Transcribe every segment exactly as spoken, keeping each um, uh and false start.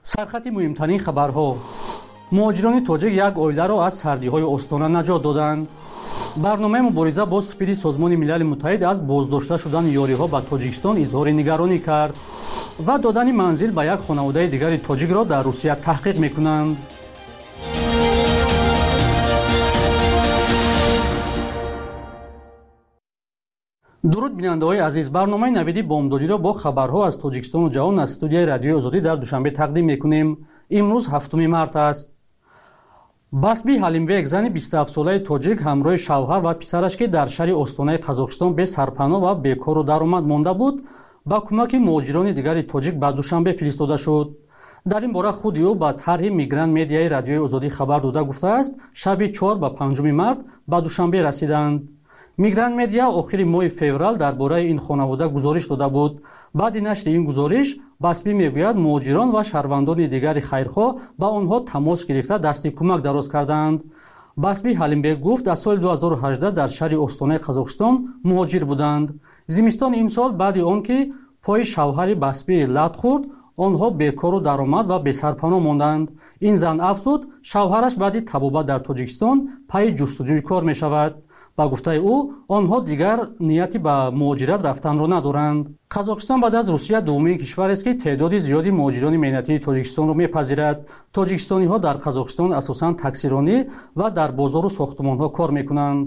سرخط مهمترین خبرها: مهاجران تاجیک یک اویله‌را از سردی‌های استانه نجات دادند. برنامه مبارزه با سپید سازمان ملل متحد از بازداشته شدن یاری‌ها به تاجیکستان اظهار نگرانی کرد و دادن منزل به یک خانواده دیگر تاجیک را در روسیه تحقیق می‌کنند. درود بیننده‌های عزیز، برنامه نویدی بامدادی را با خبرها از تاجیکستان و جهان از استودیوی رادیوی آزادی در دوشنبه تقدیم می‌کنیم. امروز هفتم مارس است. басби ҳалимбек зани бисту ҳафт солаи тоҷик ҳамроҳи шавҳар ва писараш ки дар шаҳри остонаи қазоқистон бесарпаноҳ ва бекору даромад монда буд, ба кӯмаки муҳоҷирони дигари тоҷик ба душанбе фиристода шуд. дар ин бора худи ӯ ба тарҳи мигрант медияи радиои озодӣ хабар дода гуфтааст, шаби чор ба панҷуми март ба душанбе расиданд. мигрант медия охири моҳи феврал дар бораи ин хонавода гузориш дода буд. баъди нашри ин гузориш, басби мегӯяд муҳоҷирон ва шаҳрвандони дигари хайрхоҳ ба онҳо тамос гирифта дасти кӯмак дароз карданд. басби ҳалимбек гуфт, дар соли ду ҳазору ҳаждаҳ дар шаҳри остонаи қазоқистон муҳоҷир буданд. зимистони имсол баъди он ки пои шавҳари басби лат хӯрд, онҳо бекору даромад ва бесарпаноҳ монданд. ин зан афзуд, шавҳараш баъди табобат дар тоҷикистон пайи ҷустуҷӯи кор мешавад. ба гуфтаи ӯ, онҳо дигар нияти ба муҳоҷират рафтанро надоранд. қазоқистон баъд аз русия дуввумин кишварест ки теъдоди зиёди муҳоҷирони меҳнатии тоҷикистонро мепазирад. тоҷикистониҳо дар қазоқистон асосан таксиронӣ ва дар бозору сохтумонҳо кор мекунанд.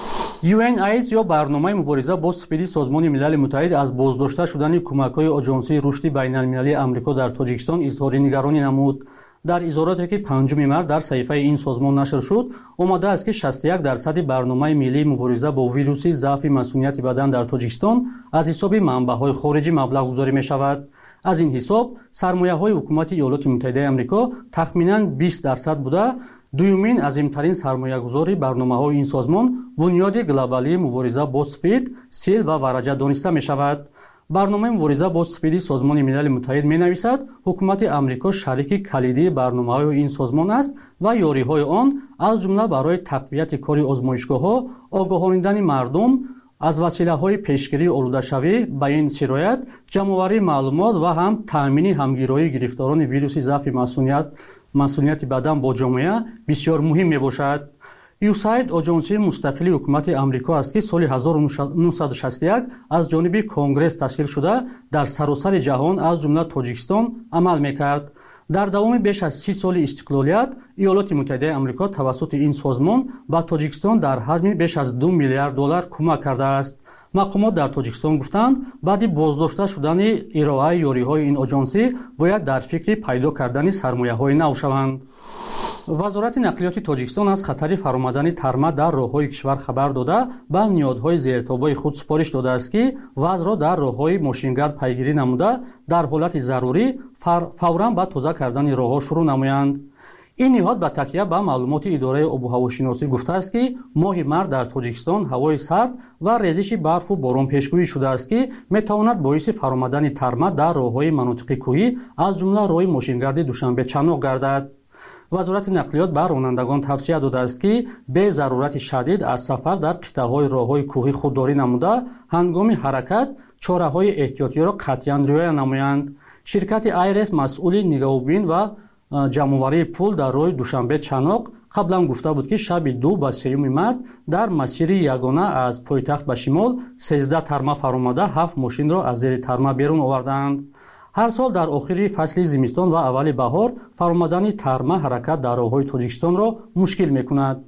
ю эн айдс ё барномаи мубориза бо супиди созмони милали муттаҳид аз боздошта шудани кӯмакҳои оҷонсии рушди байналмилалии амрико дар тоҷикистон изҳори нигаронӣ намуд. дар изҳороте ки панҷуми март дар саҳифаи ин созмон нашр шуд, омадааст ки шасту як дарсади барномаи миллии мубориза бо вируси заъфи масъулияти бадан дар тоҷикистон аз ҳисоби манбаъҳои хориҷӣ маблағгузорӣ мешавад. аз ин ҳисоб сармояҳои ҳукумати иёлоти муттаҳидаи амрико тахминан бист дарсад буда, дуюмин азимтарин сармоягузори барномаҳои ин созмон бунёди глобалии мубориза бо спид, сил ва вараҷа дониста мешавад. барномаи мубориза бо супиди созмони милали муттаҳид менависад, ҳукумати амрико шарики калидии барномаҳои ин созмон аст ва ёриҳои он аз ҷумла барои тақвияти кори озмоишгоҳҳо, огоҳонидани мардум аз василаҳои пешгирии олудашавӣ ба ин сироят, ҷамъоварии маълумот ва ҳам таъмини ҳамгироии гирифторони вируси заъфи масъулият масъулияти бадан бо ҷомеа бисёр муҳим мебошад. ю эс эй ай ди оҷонсии мустақили ҳукумати амрико аст ки соли ҳазору нуҳсаду шасту як аз ҷониби конгресс ташкил шуда дар саросари ҷаҳон аз ҷумла тоҷикистон амал мекард. дар давоми беш аз си соли истиқлолият, иёлоти муттаҳидаи амрико тавассути ин созмон ба тоҷикистон дар ҳаҷми беш аз ду миллиард доллар кӯмак кардааст. мақомот дар тоҷикистон гуфтанд, баъди боздошта шудани ироаи ёриҳои ин оҷонсӣ бояд дар фикри пайдо кардани сармояҳои нав шаванд. вазорати нақлиёти тоҷикистон аз хатари фаромадани тарма дар роҳҳои кишвар хабар дода, ба ниҳодҳои зертобои худ супориш додааст ки вазъро дар роҳҳои мошингард пайгирӣ намуда, дар ҳолати зарурӣ фавран ба тоза кардани роҳҳо шурӯъ намоянд. ин ниҳод ба такя ба маълумоти идораи обуҳавошиносӣ гуфтааст ки моҳи март дар тоҷикистон ҳавои сард ва резиши барфу борон пешгӯӣ шудааст ки метавонад боиси фаромадани тарма дар роҳҳои манотиқи кӯҳӣ аз ҷумла роҳи мошингарди душанбе-чаноқ гардад. вазорати нақлиёт ба ронандагон тавсия додааст ки бе зарурати шадид аз сафар дар қитъаҳои роҳҳои кӯҳӣ худдорӣ намуда, ҳангоми ҳаракат чораҳои эҳтиётиро қатъиян риоя намоянд. ширкати айрес масъули нигаҳубин ва ҷамъоварии пул дар роҳи душанбе-чаноқ қаблан гуфта буд ки шаби ду ба сеюми март дар масири ягона аз пойтахт ба шимол сездаҳ тарма фаромада ҳафт мошинро аз зери тарма берун оварданд. ҳар сол дар охири фасли зимистон ва аввали баҳор фаромадани тарма ҳаракат дар роҳҳои тоҷикистонро мушкил мекунад.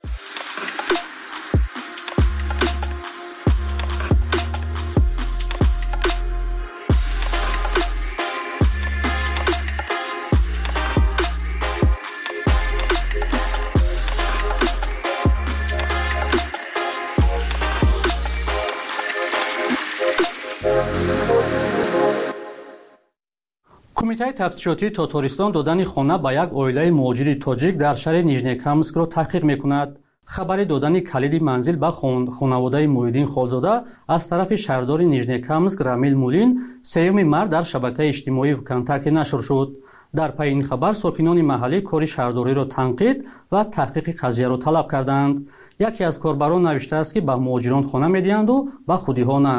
кумитаи тафтишотии Татаристон додани хона ба як оилаи муҳоҷири тоҷик дар шаҳри Нижнекамскро таҳқиқ мекунад. хабари додани калиди манзил ба хонаводаи Муҳиддин Холзода аз тарафи шаҳрдори Нижнекамск Рамил Мулин сеюми март дар шабакаи иҷтимоии ВКонтакте нашр шуд. дар пайи ин хабар сокинони маҳаллӣ кори шаҳрдориро танқид ва таҳқиқи қазияро талаб карданд. яке аз корбарон навиштааст ки ба муҳоҷирон хона медиҳанду ба худиҳо на.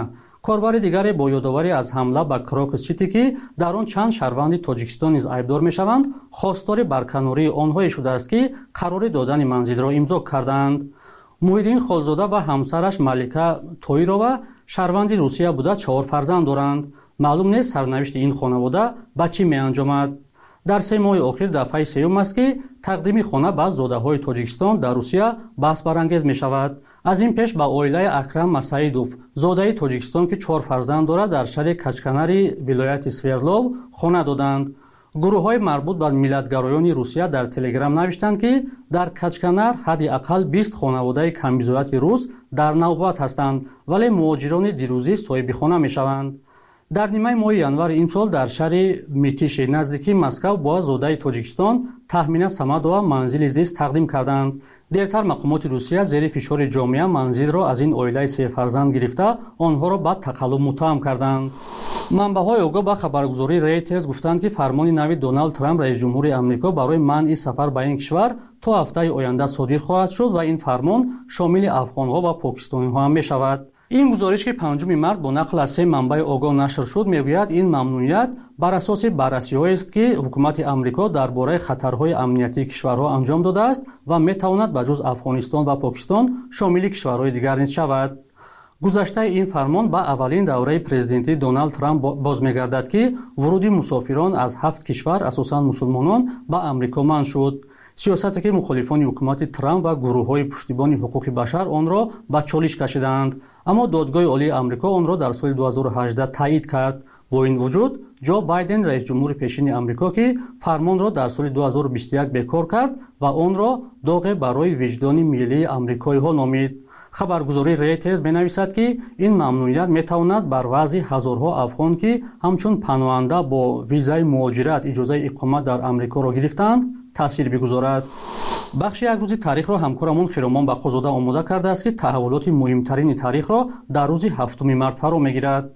کاربر دیگری با یادآوری از حمله به کراکسچیتی که در آن چند شهروند تاجیکستان نیز عیبدار میشوند خواستار برکناری آنهایی شده است که قرار دادن منزل را امضا کردند. موحدین خالزاده و همسرش ملکه تویرова شهروند روسیه بوده چهار فرزند دارند. معلوم نیست سرنوشت این خانواده به چی می انجامد. در سه ماه اخیر دفعه سوم است که تقدیم خانه به زاده‌های تاجیکستان در روسیه بحث برانگیز می شود. از این پیش به عائله اکرم مسعیدوف زاده تاجیکستان که چهار فرزند دارد در شهر کچکناری ولایت سوردلوف خانه دادند. گروه‌های مربوط به ملت‌گرایان روسیه در تلگرام نوشتند که در کچکنر حداقل بیست خانواده کم‌بضاعت روس در نوبت هستند ولی مهاجران دیروزی صاحب خانه می‌شوند. در نیمه ماه январ این سال در شهر میتیش نزدیکی مسکو با زاده تاجیکستان تخمیناً سمد و منزل زیست تقدیم کردند. دیرتر مقامات روسیه زیر فشار جامعه منزل را از این عائله سه فرزند گرفته آنها را به تقلب متهم کردند. منبع‌های آگاه به خبرگزاری ریترز گفتند که فرمان نو دونالد ترامپ رئیس جمهوری آمریکا برای منع سفر به این کشور تا هفته آینده صادر خواهد شد و این فرمان شامل افغان‌ها و پاکستانی‌ها هم می‌شود. این گزارش که پنجم مارس با نقل از سه منبع آگاه نشر شد میگوید این ممنوعیت بر اساس بررسی‌هایی است که حکومت آمریکا درباره خطرهای امنیتی کشورها انجام داده است و میتواند به جز افغانستان و پاکستان شامل کشورهای دیگر نیز شود. گذشته این فرمان به اولین دوره پرزیدنتی دونالد ترامپ باز می‌گردد که ورود مسافران از هفت کشور اساساً مسلمانان به آمریکا منع شد. سیاستی که مخالفان حکومت ترامپ و گروه‌های پشتیبان حقوق بشر آن را به چالش کشیدند، اما دادگاه عالی آمریکا آن را در سال دو هزار و هجده تایید کرد. با این وجود جو بایدن رئیس جمهور پیشین آمریکا که فرمان را در سال دو هزار و بیست و یک بکار کرد و آن را داغ برای وجدان ملی آمریکایی‌ها نامید. خبرگزاری ریترز می‌نویسد که این ممنوعیت می‌تواند بر وضع هزارها افغان که همچون پناهنده با ویزای مهاجرت اجازه اقامت در آمریکا را گرفتند تاثیر بگذارد. بخش یک روزی تاریخ را همکارمون خیرامان بخشوده آماده کرده است که تحولات مهمترین تاریخ را در روز هفتم مارس فرا می‌گیرد.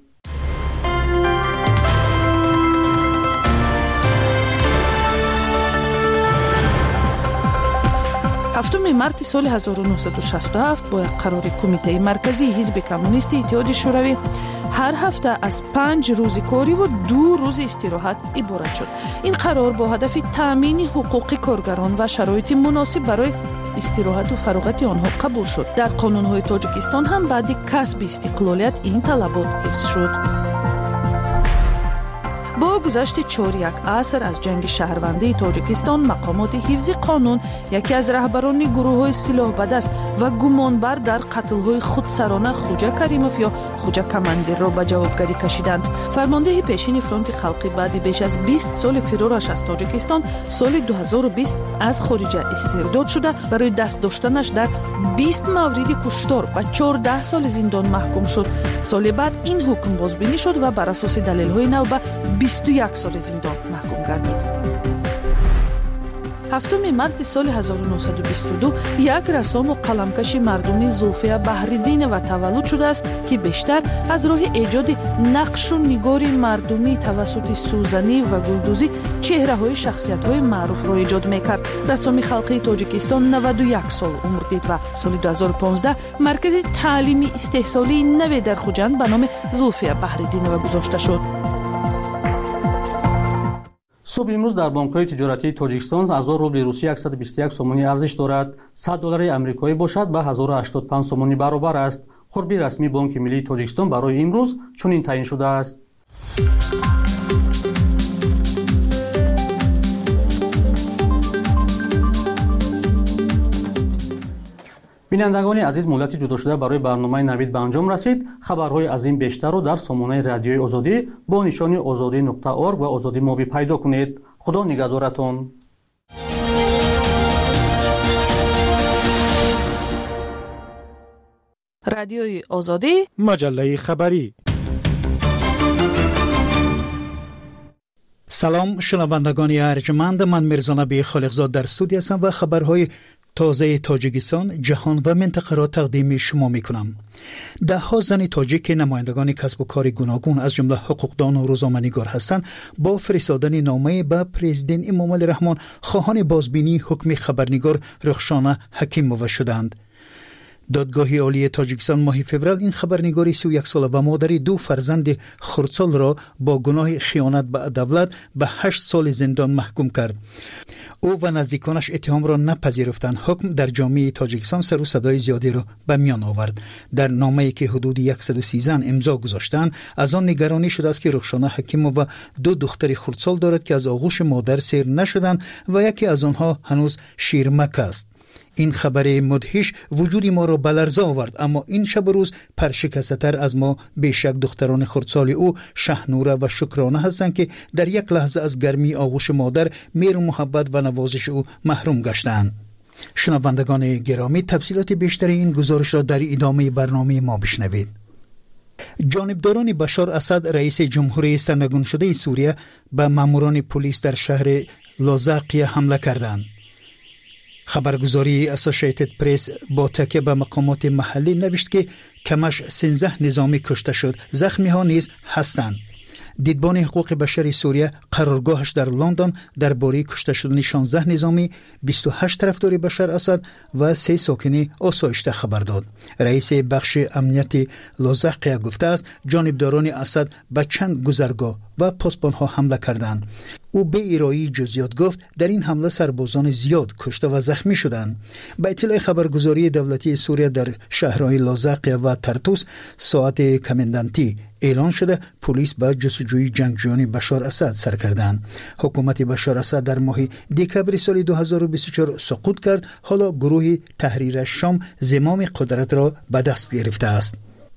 هفتم مارس سال هزار و نهصد و شصت و هفت با قرار کمیته مرکزی حزب کمونیست اتحاد شوروی هر هفته از پنج روز کاری و دو روز استراحت عبارت شد. این قرار با هدف تامین حقوق کارگران و شرایط مناسب برای استراحت و فراغت آنها قبول شد. در قانون‌های تاجیکستان هم بعد کسب استقلالیت این طلبات حفظ شد. با گذشت چهار یک عصر از جنگ شهروندی تاجیکستان، مقامات حفظ قانون یکی از رهبران گروه‌های سلاح بدست و گمانبر در قتل‌های خودسرانه خوجا کریموف یا خوجا کماندر را به جوابگری کشیدند. فرمانده پیشین فرانت خلقی بعد بیش از بیست سال فرارش از تاجیکستان سال دو هزار و بیست از خارجه استرداد شده برای دست داشتنش در بیست مورد کشتار و چهارده سال زندان محکوم شد. سال بعد این حکم بازبینی شد و بر اساس دلایل‌های نو به بیست و یک سال زندان محکوم گردید. هفتم مارس سال هزار و نهصد و بیست و دو یک رسام و قلمکش مردمی زلفیه بحردینова تولد شده است که بیشتر از راه ایجاد نقش و نگار مردمی توسط سوزنی و گلدوزی چهره‌های شخصیت‌های معروف را ایجاد می‌کرد. رسام خلقی تاجیکستان نود و یک سال عمر دید و سال دو هزار و پانزده مرکز تعلیمی استحصالی نوی در خوجند به نام زلفیه بحردینова گذاشته شد. صبح امروز در بانک‌های تجارتی تاجیکستان هزار روبل روسی صد و بیست و یک سومانی ارزش دارد. صد دلار آمریکایی باشد به هزار و هشتاد و پنج سومانی برابر است. خوربی رسمی بانک ملی تاجیکستان برای امروز چنین تعیین شده است. بینندگان عزیز، مهلت جدا شده برای برنامه نوید به انجام رسید. خبرهای از این بیشتر را در سامانه رادیوی آزادی با نشانی آزادی نقطه اورگ و آزادی موبی پیدا کنید. خدا نگهدارتان. رادیوی آزادی، مجله خبری. سلام شنوندگان ارجمند، من میرزا نبی خالقزاد در استودیو هستم و خبرهای تازه تاجیکستان، جهان و منطقه را تقدیم شما می کنم. ده ها زن تاجیک نمایندگان کسب و کار گوناگون از جمله حقوقدان و روزنامه‌نگار هستند با فرستادن نامه به پرزیدنت امامعلی رحمان خواهان بازبینی حکم خبرنگار رخشانه حکیمووا شدند. دادگاه عالی تاجیکستان ماه فوریه این خبرنگاری سی و یک ساله و مادر دو فرزند خردسال را با گناه خیانت به دولت به هشت سال زندان محکوم کرد. او و نزدیکانش اتهام را نپذیرفتند. حکم در جامعه تاجیکستان سر و صدای زیادی را به میان آورد. در نامه‌ای که حدود صد و سیزده امضا گذاشتند، از آن نگرانی شده است که رخشانه حکیموف و دو دختر خردسال دارد که از آغوش مادر سیر نشدند و یکی از آنها هنوز شیرمک است. این خبر مدهش وجود ما را به لرزه آورد، اما این شب و روز پرشکسته‌تر از ما بیشک دختران خردسال او شهنوره و شکرانه هستند که در یک لحظه از گرمی آغوش مادر، مهر و محبت و نوازش او محروم گشتند. شنوندگان گرامی، تفصیلات بیشتر این گزارش را در ادامه برنامه ما بشنوید. جانبداران بشار اسد رئیس جمهوری سرنگون شده سوریه به ماموران پلیس در شهر لازقیه حمله کردند. خبرگزاری اسوسییتد پرس با تکیه به مقامات محلی نوشت که کمش سیزده نظامی کشته شد، زخمی ها نیز هستند. دیدبان حقوق بشر سوریه قرارگاهش در لندن درباره کشته شدن شانزده نظامی، بیست و هشت طرفدار بشار اسد و سه ساکن آسایشته خبر داد. رئیس بخش امنیت لازقیه گفته است جانبداران اسد به چند گذرگاه و پاسبان‌ها حمله کردند. او به ارائه جزئیات گفت در این حمله سربازان زیاد کشته و زخمی شدند. به اطلاع خبرگزاری دولتی سوریه در شهرهای لازقیه و ترتوس ساعت کمندانتی اعلان شده پلیس به جستجوی جنگجویان بشار اسد سر کردند. حکومت بشار اسد در ماه دکبر سال دو هزار و بیست و چهار سقوط کرد. حالا گروه تحریر شام زمام قدرت را به دست گرفته است.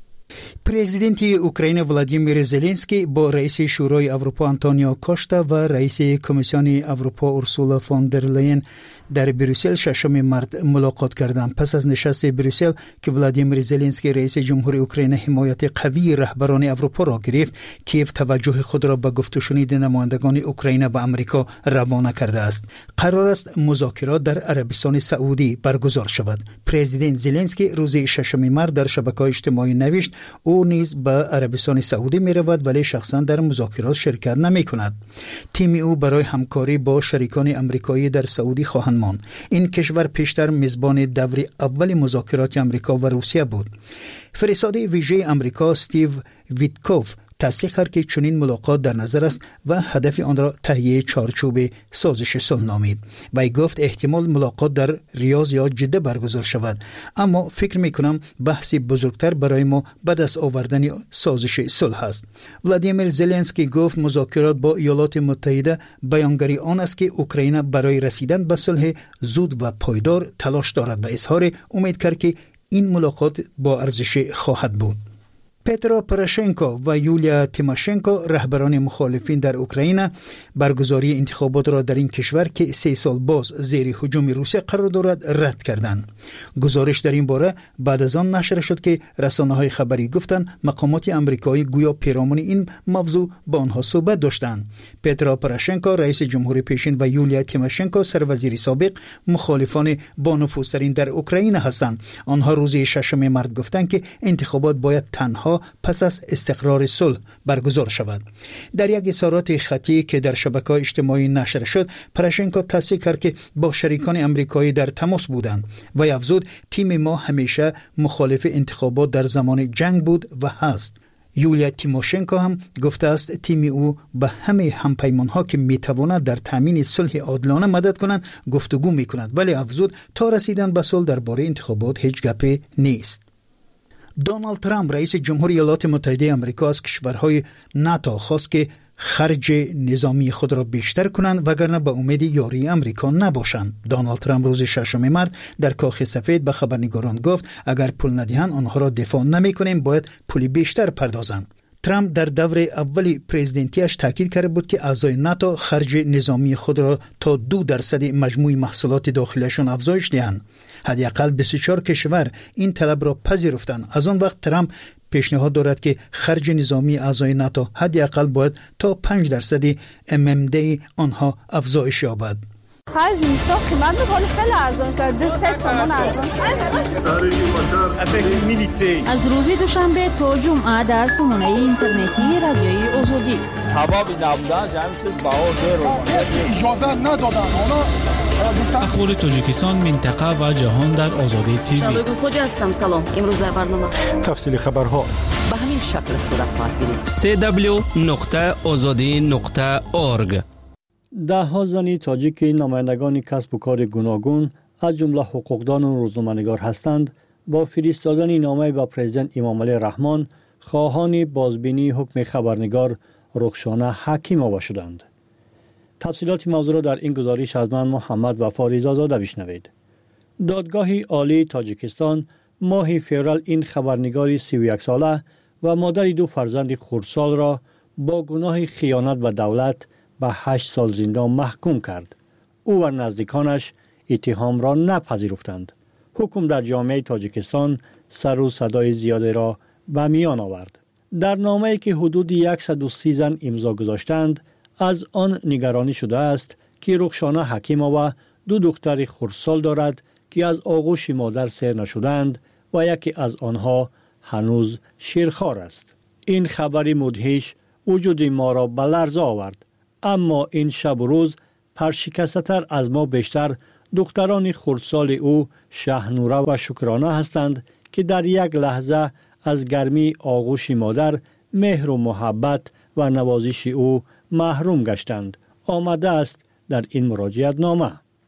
پرزیدنت اوکراین ولادیمیر زلنسکی با رئیس شورای اروپا آنتونیو کوشتا و رئیس کمیسیون اروپا اورسولا فون در لین در بروسل ششم مارس ملاقات کردند. پس از نشست بروسل که ولادیمیر زلنسکی رئیس جمهور اوکراین حمایت قوی رهبران اروپا را گرفت، کیف توجه خود را به گفت و شنید نمایندگان اوکراین و آمریکا روانه کرده است. قرار است مذاکرات در عربستان سعودی برگزار شود. پرزیدنت زلنسکی روز ششم مارس در شبکه‌های اجتماعی نوشت او نیز به عربستان سعودی می رود ولی شخصا در مذاکرات شرکت نمی کند. تیم او برای همکاری با شریکان آمریکایی در سعودی خواهند ماند. این کشور پیشتر میزبان دور اول مذاکرات آمریکا و روسیه بود. فرستاده ویژه آمریکا استیو ویتکوف تصدیق کرد که چنین ملاقات در نظر است و هدف آن را تهیه چارچوب سازش صلح نامید. وی گفت احتمال ملاقات در ریاض یا جده برگزار شود، اما فکر می کنم بحثی بزرگتر برای ما به دست آوردن سازش صلح است. ولادیمیر زلنسکی گفت مذاکرات با ایالات متحده بیانگری آن است که اوکراین برای رسیدن به صلح زود و پایدار تلاش دارد و اظهار امید کرد که این ملاقات با ارزش خواهد بود. پترو پروشنکو و یولیا تیماشنکو رهبران مخالفین در اوکراین برگزاری انتخابات را در این کشور که سه سال باز زیر هجوم روسیه قرار دارد رد کردند. گزارش در این باره بعد از آن نشر شد که رسانه‌های خبری گفتند مقامات آمریکایی گویا پیرامون این موضوع با آنها صحبت داشتند. پترو پروشنکو رئیس جمهور پیشین و یولیا تیماشنکو سروزیر سابق مخالفان با نفوذترین در اوکراین هستند. آنها روز ششم مارس گفتند که انتخابات باید تنها پس از استقرار صلح برگزار شود. در یک اظهارات خطی که در شبکه‌های اجتماعی نشر شد، پروشنکو تصدیق کرد که با شریکان آمریکایی در تماس بودند و افزود تیم ما همیشه مخالف انتخابات در زمان جنگ بود و هست. یولیا تیموشنکو هم گفته است تیم او به همه همپیمانها که میتواند در تامین صلح عادلانه مدد کنند گفتگو میکند، ولی افزود تا رسیدن به صلح درباره انتخابات هیچ گپی نیست. دونالد ترامپ رئیس جمهوری ایالات متحده آمریکا از کشورهای ناتو خواست که خرج نظامی خود را بیشتر کنند وگرنه به امید یاری آمریکا نباشند. دونالد ترامپ روز ششم مارس در کاخ سفید به خبرنگاران گفت اگر پول ندهند آنها را دفاع نمی‌کنیم، باید پول بیشتر پردازند. ترامپ در دور اول پرزیدنتیش تاکید کرده بود که اعضای ناتو خرج نظامی خود را تا دو درصد مجموع محصولات داخلیشان افزایش دهند. حداقل بیست و چهار کشور این طلب را پذیرفتند. از آن وقت ترامپ پیشنهاد دارد که خرج نظامی اعضای ناتو حداقل باید تا پنج درصد ام ام دی آنها افزایش یابد. خرج اینستا قیمت خیلی خیلی ارزان شد. دو سه تومان ارزان شد. از روز دوشنبه تا جمعه در سامانه اینترنتی رادیوی آزادی. سبب نبودن همین چیز باور رو اجازه ندادن. اونا اخبار تاجیکستان، منطقه و جهان در آزادی تیوی. شنوندگان خوج هستم. سلام. امروز در برنامه تفصیل خبرها به همین شکل صورت خواهد گرفت. سی دبلیو نقطه آزادی نقطه اورگ. ده ها زن تاجیک نمایندگان کسب و کار گوناگون از جمله حقوقدان و روزنامه‌نگار هستند با فرستادن نامه به پرزیدنت امامعلی رحمان خواهان بازبینی حکم خبرنگار رخشانه حکیم‌آوا شدند. تفصیلات موضوع را در این گزارش از من محمد وفا رضازاده بشنوید. دادگاه عالی تاجیکستان ماه فوریه این خبرنگاری سی و یک ساله و مادر دو فرزند خردسال را با گناه خیانت به دولت به هشت سال زندان محکوم کرد. او و نزدیکانش اتهام را نپذیرفتند. حکم در جامعه تاجیکستان سر و صدای زیادی را به میان آورد. در نامه‌ای که حدود صد و سی زن امضا گذاشتند، از آن نگرانی شده است که رخشانه حکیم‌آوا دو دختر خردسال دارد که از آغوش مادر سیر نشدند و یکی از آنها هنوز شیرخوار است. این خبری مدهش وجود ما را به لرزه آورد. اما این شب و روز پرشکسته‌تر از ما بیشتر دختران خردسال او شهنوره و شکرانه هستند که در یک لحظه از گرمی آغوش مادر، مهر و محبت و نوازش او محروم گشتند. آمده است در این مراجعت نامه.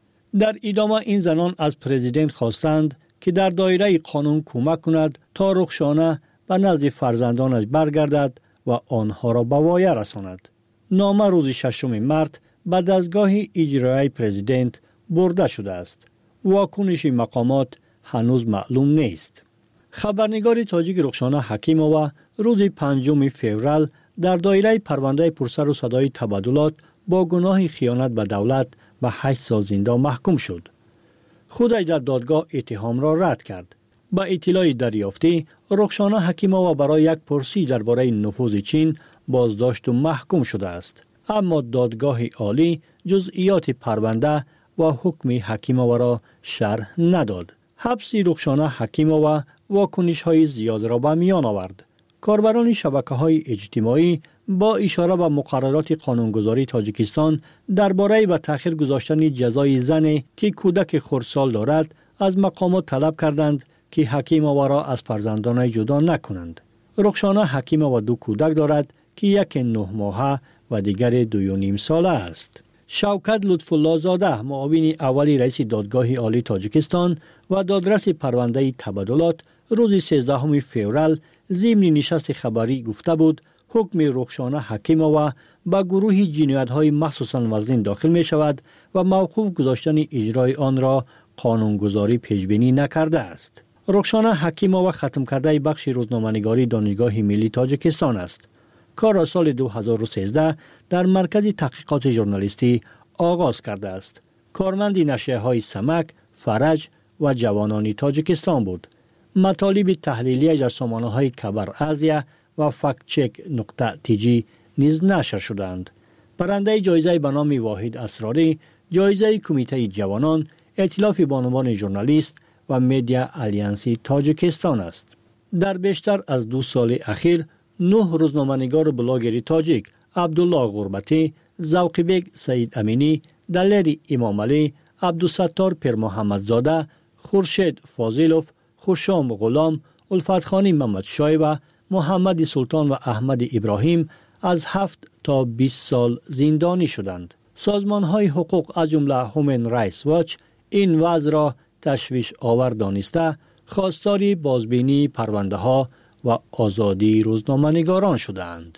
در ادامه این زنان از پرزیدنت خواستند که در دایره قانون کمک کند تا رخشانه به نزد فرزندانش برگردد و آنها را به وایه رساند. نامه روز ششم مارس به دستگاه اجرایی پرزیدنت برده شده است. واکنش مقامات هنوز معلوم نیست. خبرنگار تاجیک رخشانه حکیم‌آوا روز پنجم فوریه در دایره پرونده پرسر و صدای تبادلات با گناه خیانت به دولت به هشت سال زندان محکوم شد. خودش در دادگاه اتهام را رد کرد. با اطلاع دریافتی، رخشانه حکیم‌آوا برای یک پرسی درباره نفوذ چین بازداشت و محکوم شده است. اما دادگاه عالی جزئیات پرونده و حکم حکیم‌آوا را شرح نداد. حبس رخشانه حکیم‌آوا واکنش‌های زیاد را به میان آورد. کاربران شبکه‌های اجتماعی با اشاره به مقررات قانونگذاری تاجیکستان درباره به تأخیر گذاشتن جزای زن که کودک خردسال دارد از مقامات طلب کردند که حکیم‌آوا را از فرزندانش جدا نکنند. رخشانه حکیم‌آوا دو کودک دارد که یک نه ماهه و دیگر دو و نیم ساله است. شوکت لطف‌الله زاده، معاون اولی رئیس دادگاه عالی تاجیکستان و دادرس پرونده تبادلات، روز سیزدهم فوریه ضمن نشست خبری گفته بود حکم رخشانه حکیم‌آوا به گروه جنایت‌های مخصوصاً وزن داخل می شود و موقوف گذاشتن اجرای آن را قانونگذاری پیشبینی نکرده است. رخشانه حکیم‌آوا ختم کرده بخش روزنامه‌نگاری دانشگاه ملی تاجیکستان است. کار را سال دو هزار و سیزده در مرکز تحقیقات ژورنالیستی آغاز کرده است. کارمند نشریه‌های سمک، فرج و جوانان تاجیکستان بود. مطالب تحلیلی در سامانه‌های کبر آزیا و فکت چک نقطه تی جی نیز نشر شدند. برنده جایزه به نام واحد اسراری، جایزه کمیته جوانان، ائتلاف بانوان ژورنالیست و مدیا آلیانسی تاجیکستان است. در بیشتر از دو سال اخیر نه روزنامه‌نگار و بلاگر تاجیک، عبدالله غربتی، ذوقی‌بک سعید امینی، دلیر امامعلی، عبدالستار پیرمحمدزاده، خورشید فاضلوف، خوشام غلام، الفتخانی محمدشاه و محمد سلطان و احمد ابراهیم از هفت تا بیست سال زندانی شدند. سازمان‌های حقوق از جمله هومن رایتس واچ این وضع را تشویش آور دانسته خواستار بازبینی پرونده‌ها و آزادی روزنامه‌نگاران شدند.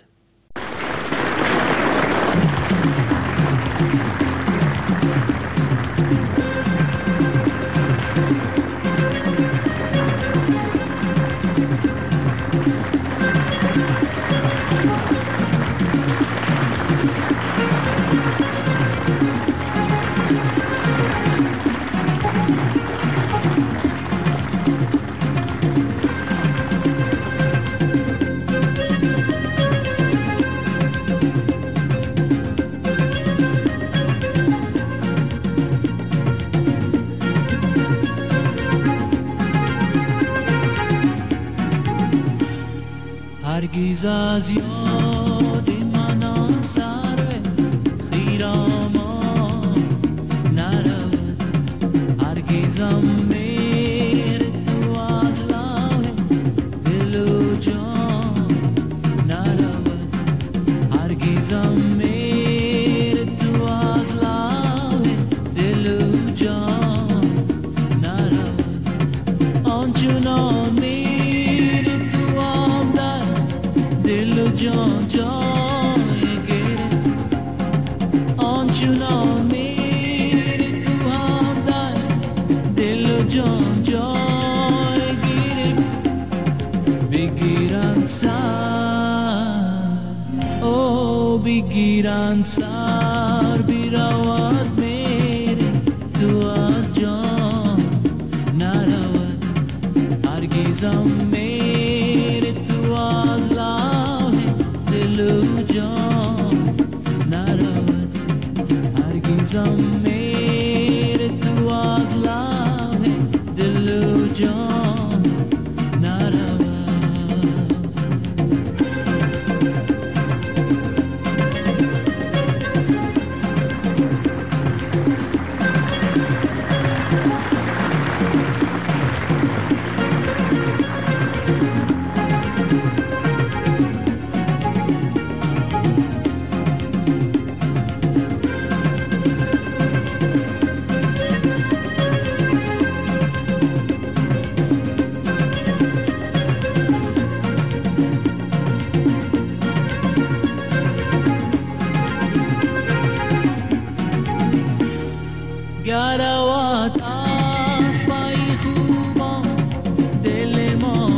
هرگز از یاد من سر خیرامان نرود بگیرن سر بیرود میره تو از جان نرود هرگیزم میره تو از لاه دل و جان نرود هرگیزم میره تو از لاه دل و جان نرود. گروات از پای خوبان دل ما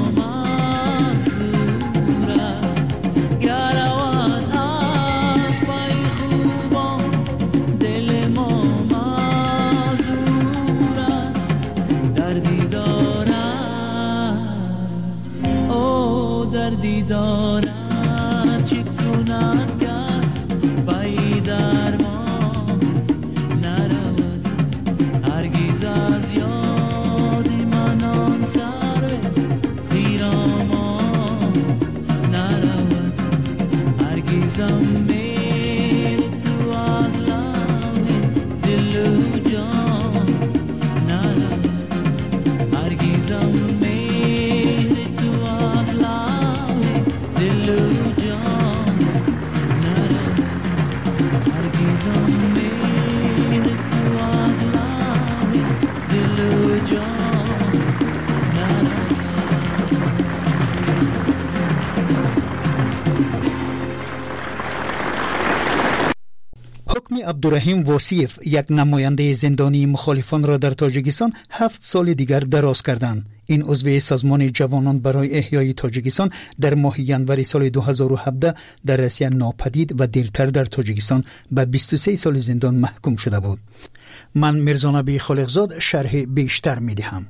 منصور است گروات از پای خوبان دل ما منصور است دردی دارد او دردی دارد چه کند کس پای درمان از یاد من آن سر خیرامان نرود هرگیزم میره تو از لاه دل و جان نرود هرگیزم میره تو از لاه دل و جان نرود هرگیزم میره تو از لاه دل و جان نرود. حکم عبدالرحیم واصیف یک نماینده زندانی مخالفان را در تاجیکستان هفت سال دیگر دراز کردند. این عضو سازمان جوانان برای احیای تاجیکستان در ماه ژانویه سال دو هزار و هفده در روسیه ناپدید و دیرتر در تاجیکستان به بیست و سه سال زندان محکوم شده بود. من میرزانبی خالقزاد شرح بیشتر می دهم.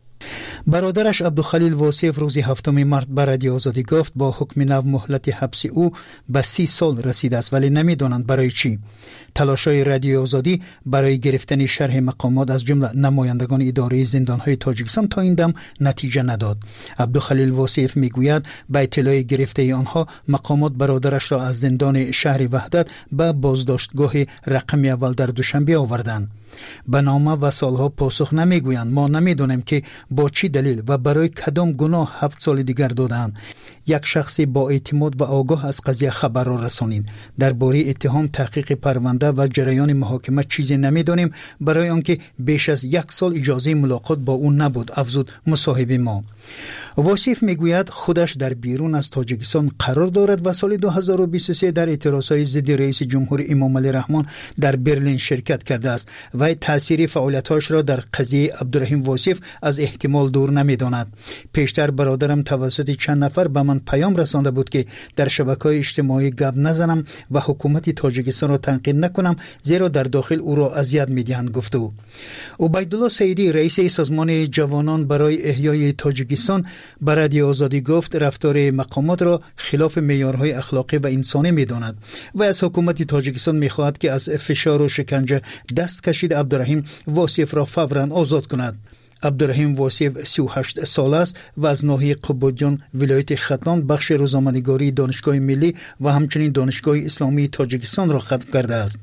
برادرش عبدالخلیل واصیف روز هفتم مارس به رادیو آزادی گفت با حکم نو مهلت حبس او به سی سال رسیده است ولی نمیدانند برای چی. تلاش‌های رادیو آزادی برای گرفتن شرح مقامات از جمله نمایندگان اداره زندان‌های تاجیکستان تا این دم نتیجه نداد. عبدالخلیل واصیف میگوید به اطلاع گرفته آنها مقامات برادرش را از زندان شهر وحدت به بازداشتگاه رقم اول در دوشنبه آوردند. به نامه و سالها پاسخ نمیگویند. ما نمیدونیم که با چی دلیل و برای کدام گناه هفت سال دیگر دادند. یک شخص با اعتماد و آگاه از قضیه خبر را رسانید. درباره اتهام، تحقیق پرونده و جریان محاکمه چیزی نمیدانیم برای آنکه بیش از یک سال اجازه ملاقات با او نبود، افزود مصاحب ما. واصیف میگوید خودش در بیرون از تاجیکستان قرار دارد و سال دو هزار و بیست و سه در اعتراضهای ضد رئیس جمهور امام علی رحمان در برلین شرکت کرده است و تأثیر فعالیتاش را در قضیه عبدالرحیم واصیف از احتمال دور نمیداند. پیشتر برادرم توسط چند نفر به من پیام رسانده بود که در شبکه‌های اجتماعی گپ نزنم و حکومت تاجیکستان را تنقید نکنم زیرا در داخل او را اذیت می‌دهند گفته او. عبیدالله سعیدی رئیس سازمان جوانان برای احیای تاجیکستان به رادیو آزادی گفت رفتار مقامات را خلاف معیارهای اخلاقی و انسانی می‌داند و از حکومت تاجیکستان می‌خواهد که از فشار و شکنجه دست کشید عبدالرحیم واصیف را فوراً آزاد کند. عبدالرحیم واصیف سی و هشت سال است و از ناحیه قبادیان ولایت ختلان بخش روزنامه‌نگاری دانشگاه ملی و همچنین دانشگاه اسلامی تاجیکستان را ختم کرده است.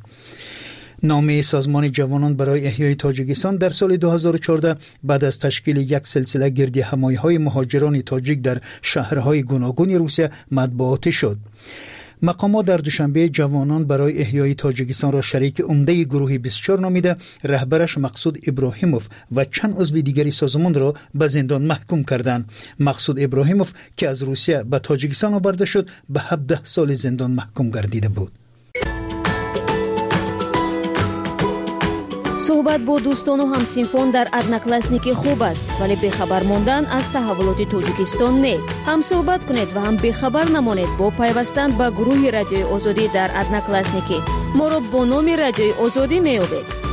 نامه سازمان جوانان برای احیای تاجیکستان در سال دو هزار و چهارده بعد از تشکیل یک سلسله گردی همایی‌های مهاجران تاجیک در شهرهای گوناگون روسیه مطبوعاتی شد. مقامات در دوشنبه جوانان برای احیای تاجیکستان را شریک عمده گروه بیست و چهار نامیده، رهبرش مقصود ابراهیموف و چند عضو دیگری سازمان را به زندان محکوم کردند. مقصود ابراهیموف که از روسیه به تاجیکستان آورده شد به هفده سال زندان محکوم گردیده بود. صحبت با دوستان و همسینفان در ادناکلاسنیک خوب است، ولی بخبر ماندن از تحولات تاجیکستان نه. هم صحبت کنید و هم بخبر نمانید با پیوستن به گروه رادیوی آزادی در ادناکلاسنیک. ما را با نام رادیوی آزادی می‌یابید.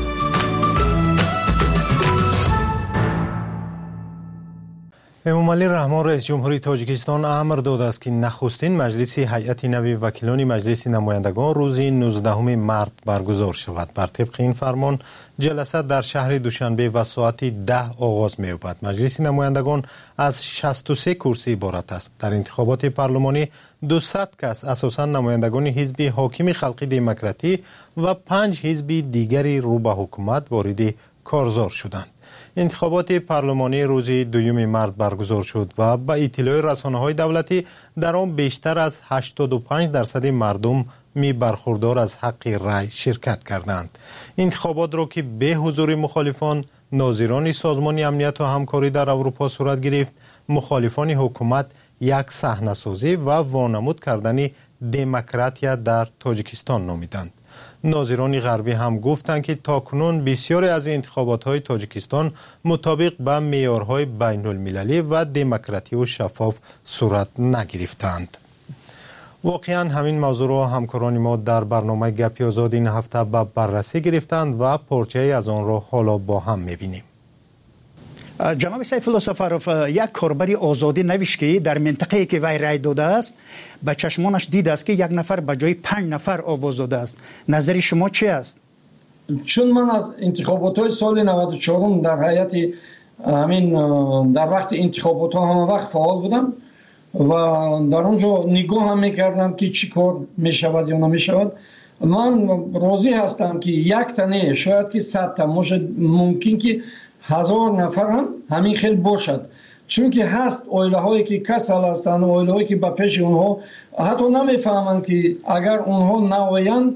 امامعلی رحمان رئیس جمهوری تاجیکستان امر داده است که نخستین مجلس هیئت نوی وکیلان مجلس نمایندگان روز نوزدهم مارس برگزار شود. بر طبق این فرمان جلسه در شهر دوشنبه و ساعت ده آغاز می‌یابد. مجلس نمایندگان از شصت و سه کرسی عبارت است. در انتخابات پارلمانی دویست کس اساساً نمایندگان حزب حاکم خلقی دموکراتی و پنج حزب دیگری رو به حکومت وارد کارزار شدند. انتخابات پارلمانی روز دوم مارس برگزار شد و به اطلاع رسانه‌های دولتی در آن بیشتر از هشتاد و پنج درصد مردم می برخوردار از حق رای شرکت کردند. انتخابات را که به حضور مخالفان، ناظران سازمان امنیت و همکاری در اروپا صورت گرفت، مخالفان حکومت یک صحنه‌سازی و وانمود کردن دموکراتیا در تاجیکستان نامیدند. ناظران غربی هم گفتند که تاکنون بسیاری از انتخابات‌های تاجیکستان مطابق به معیارهای بین المللی و دموکراتی و شفاف صورت نگرفتند. واقعا همین موضوع را همکاران ما در برنامه گپی آزاد این هفته به بررسی گرفتند و پارچه از آن را حالا با هم می‌بینیم. جناب سیف الله سفروف، یک کاربر آزادی نوشت که در منطقه‌ای که وی رای داده است به چشمانش دیده است که یک نفر به جای پنج نفر آواز داده است. نظر شما چی است؟ چون من از انتخابات سال نود و چهار در هیئت همین در وقت انتخابات ها همه وقت فعال بودم و در اونجا نگاه هم میکردم که چی کار میشود یا نمیشود. من راضی هستم که یک تنه شاید که صد تا ممکن که هزار نفر هم همین خیلی باشد، چون که هست اویله هایی که کسل هستند، اویله هایی که به پیش اونها حتی نمیفهمند که اگر اونها نوایند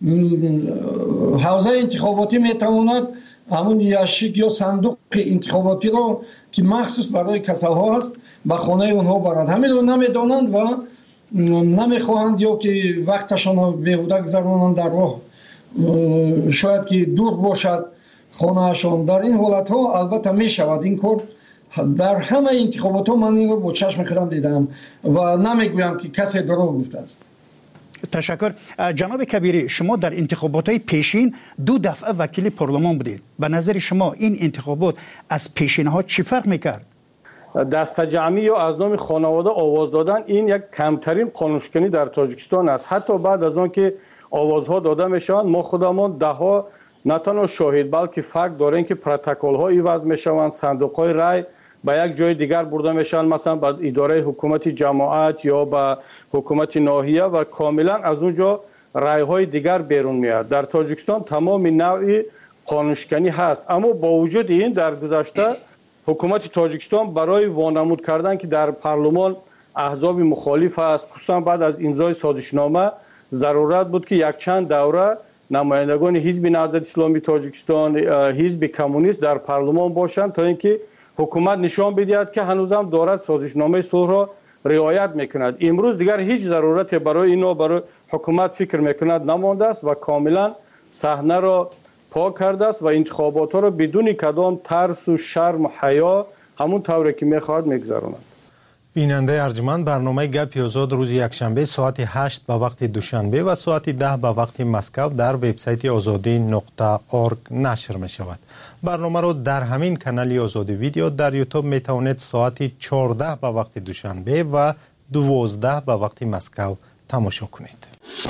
حوزه انتخاباتی میتواند همون یاشیک یا صندوق انتخاباتی رو که مخصوص برای کسل ها هست به خانه اونها برد. همین رو نمیدانند و نمیخواهند یا که وقتشان رو بیهوده گذرانند در راه، شاید که دور باشد خانهشان. در این حالت ها البته می شود این کار. در همه انتخابات ها من این رو با چشم خودم دیدم و نمیگویم که کسی دروغ گفته است. تشکر. جناب کبیری، شما در انتخابات های پیشین دو دفعه وکیل پارلمان بودید. به نظر شما این انتخابات از پیشین ها چی فرق میکرد؟ دست جمعی یا از نام خانواده آواز دادن این یک کمترین قانونشکنی در تاجیکستان است. حتی بعد از آن که آوازها داده میشوند ما خودمان ده ها نه تنها شاهد بلکه فکت داریم که پروتکل ها ایواز میشوند، صندوق های رای به یک جای دیگر برده میشن، مثلا به اداره حکومت جماعت یا به حکومت ناحیه و کاملا از اونجا رای های دیگر بیرون میاد. در تاجیکستان تمام نوع قانونشکنی هست، اما با وجود این در گذشته حکومت تاجیکستان برای وانمود کردن که در پارلمان احزاب مخالف است، خصوصا بعد از امضای سازشنامه ضرورت بود که یک چند دوره نمایندگان حزب نهضت اسلامی تاجیکستان، حزب کمونیست در پارلمان باشند تا اینکه حکومت نشان بدهد که هنوزم دارد سازشنامه صلح را رعایت میکند. امروز دیگر هیچ ضرورت برای اینا برای حکومت فکر میکند نمانده است و کاملا صحنه را پاک کرده است و انتخابات را بدون کدام ترس و شرم و حیا همون طوری که میخواهد میگذراند. بیننده ارجمند، برنامه گپی آزاد روز یکشنبه ساعت هشت به وقت دوشنبه و ساعت ده به وقت مسکو در وبسایت آزادی نقطه اورگ نشر می شود. برنامه را در همین کانال آزادی ویدیو در یوتیوب می توانید ساعت چهارده به وقت دوشنبه و دوازده به وقت مسکو تماشا کنید.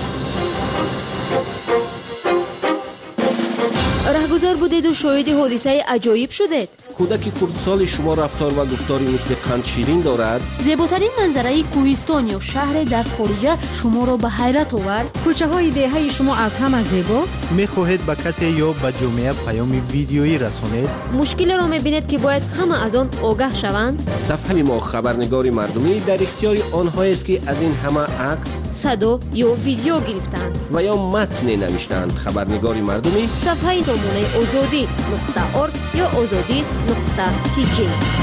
رهگذر بودید و شاهد حادثه عجایب شدید. کودک کردستان شما رفتار و گفتاری مثل قند شیرین دارد. زیباترین منظره کوهستان یا شهر در خارجه شما را به حیرت آورد. کوچه های دهه شما از همه زیباست. میخواهید به کسی یا به جامعه پیام ویدیویی رسانید؟ مشکل را میبینید که باید همه از آن آگاه شوند. صفحه ما خبرنگار مردمی در اختیار آنهایی است که از این همه عکس، صدا یا ویدیو گرفتند و یا متن نوشتند. خبرنگار مردمی صفحه نمونه آزادی نقطه اورگ یا آزادی نقطه تی جی.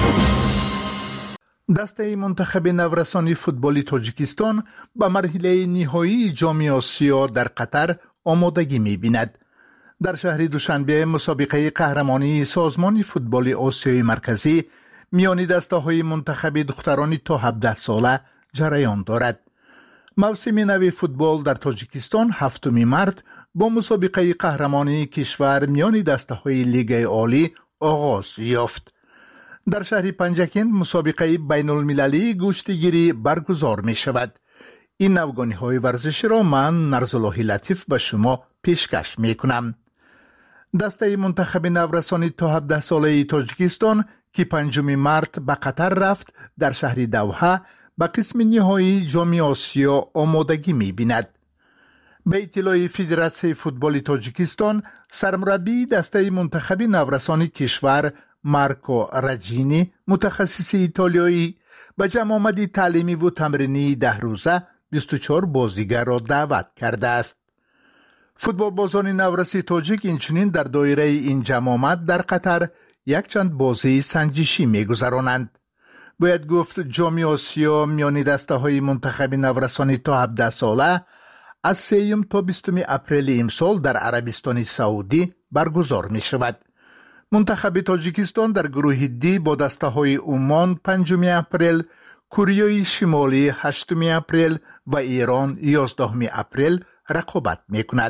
دسته منتخب نورسانی فوتبال تاجیکستان به مرحله نهایی جام آسیا در قطر آمادگی می‌بیند. در شهر دوشنبه مسابقه قهرمانی سازمان فوتبال آسیای مرکزی میان دسته‌های منتخب دختران تا هفده ساله جریان دارد. موسم نو فوتبال در تاجیکستان هفتم مارس با مسابقه قهرمانی کشور میان دسته‌های لیگ عالی آغاز یافت. در شهر پنجکند مسابقه بین المللی گوشتگیری برگزار می شود. این نوگانی های ورزشی را من نرزالله لطیف به شما پیشکش می کنم. دسته منتخب نورسانی تا هفده ساله تاجیکستان که پنجم مارس به قطر رفت در شهر دوحه به قسم نهایی جام آسیا آمادگی می بیند. به اطلاع فدراسیون فوتبال تاجیکستان، سرمربی دسته منتخب نورسانی کشور مارکو رجینی متخصص ایتالیایی به جمع آمدی تعلیمی و تمرینی ده روزه بیست و چهار بازیگر را دعوت کرده است. فوتبال بازان نورسی تاجیک اینچنین در دایره این جمع آمد در قطر یک چند بازی سنجشی می گذرانند. باید گفت جام آسیا میان دسته های منتخب نورسانی تا هفده ساله از سوم تا بیستم اپریل امسال در عربستان سعودی برگزار می شود. منتخب تاجیکستان در گروه دی با دسته های عمان پنجم اپریل، کره شمالی هشتم اپریل و ایران یازدهم اپریل رقابت می کند.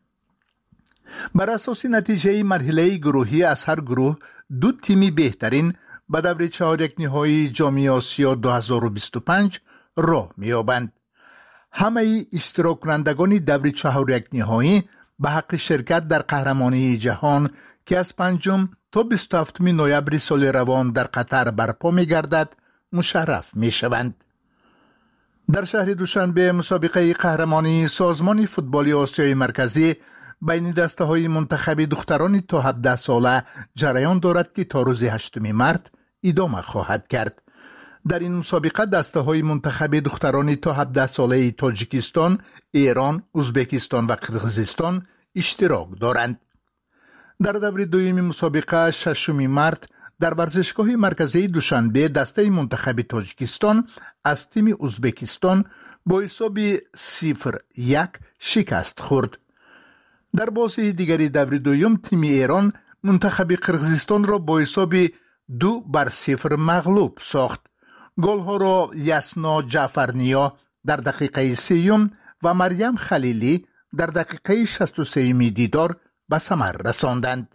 بر اساس نتیجه مرحله گروهی از هر گروه دو تیمی بهترین به دور چهارک نهایی جام آسیا دو هزار و بیست و پنج راه می‌یابند. همه اشتراک کنندگان دور چهارک نهایی به حق شرکت در قهرمانی جهان که از پنجم تا بیست و هفتم نوامبر سال روان در قطر برپا می‌گردد مشرف می‌شوند. در شهر دوشنبه مسابقه قهرمانی سازمان فوتبال آسیای مرکزی بین دسته های منتخب دختران تا هفده ساله جریان دارد که تا روز هشتم مارس ادامه خواهد کرد. در این مسابقه دسته های منتخب دختران تا هفده ساله تاجیکستان، ایران، ازبکستان و قرقیزستان اشتراک دارند. در دور دوم مسابقه ششم مارس در ورزشگاه مرکزی دوشنبه دسته منتخب تاجیکستان از تیم ازبکستان با حساب صفر یک شکست خورد. در بازی دیگری دور دوم تیم ایران منتخب قرقیزستان را با حساب دو بر صفر مغلوب ساخت. گل ها را یسنا جعفرنیا در دقیقه سیوم و مریم خلیلی در دقیقه شصت و سه دیدار به ثمر رساندند.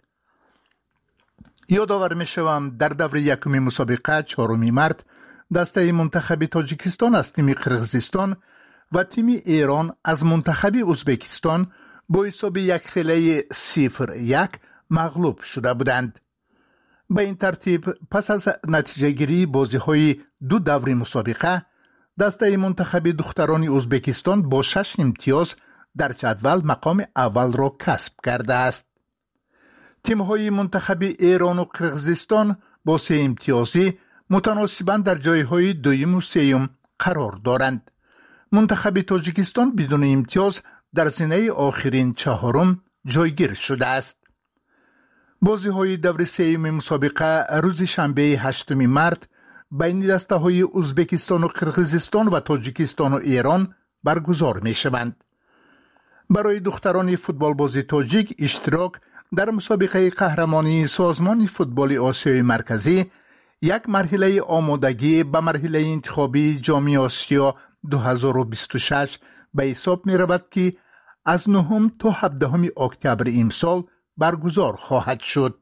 یادآور می‌شوم در دور یکم مسابقه چهارم مارس دسته منتخب تاجیکستان از تیم قرقیزستان و تیم ایران از منتخب ازبکستان با حساب یک خیلی صفر یک مغلوب شده بودند. به این ترتیب پس از نتیجه گیری بازی های دو دور مسابقه دسته منتخب دختران ازبکستان با شش امتیاز در جدول مقام اول را کسب کرده است. تیم های منتخب ایران و قرقیزستان با سه امتیازی متناسباً در جای های دوم و سوم قرار دارند. منتخب تاجیکستان بدون امتیاز در زینه آخرین چهارم جایگیر شده است. بازی های دور سوم مسابقه روز شنبه هشتم مارس بین دسته های ازبکستان و قرقیزستان و تاجیکستان و ایران برگزار می شوند. برای دختران فوتبال بازی تاجیک اشتراک در مسابقه قهرمانی سازمان فوتبال آسیای مرکزی یک مرحله آمادگی به مرحله انتخابی جام آسیا دو هزار و بیست و شش به حساب می رود که از نهم تا هفدهم اکتبر امسال برگزار خواهد شد.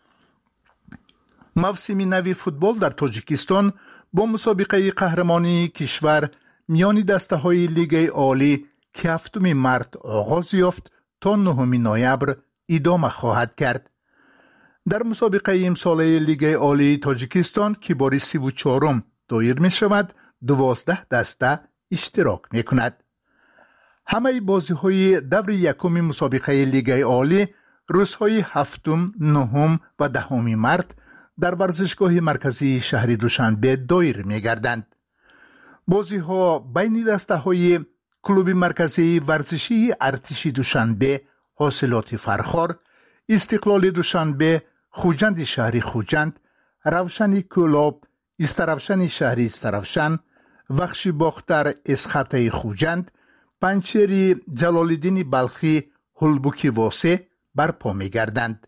موسم نو فوتبال در تاجیکستان با مسابقه قهرمانی کشور میان دسته های لیگ عالی که هفتم مارس آغاز یافت تا نهم نوامبر ادامه خواهد کرد. در مسابقه امساله لیگ عالی تاجیکستان که بار سی و چهارم دایر می شود دوازده دسته اشتراک می کند. همه بازی های دور یکم مسابقه لیگ عالی روزهای هفتم، نهم و دهم مارس در ورزشگاه مرکزی شهر دوشنبه دایر می گردند. بازی ها بین دسته های کلوب مرکزی ورزشی ارتشی دوشنبه حاصلات فرخار، استقلال دوشنبه، خوجند شهری خوجند، روشن کلاب، استرافشن شهری استرافشن، وخش باختر اسخطه خوجند، پنچری جلالالدین بلخی هلبوکی واسه برپا می گردند.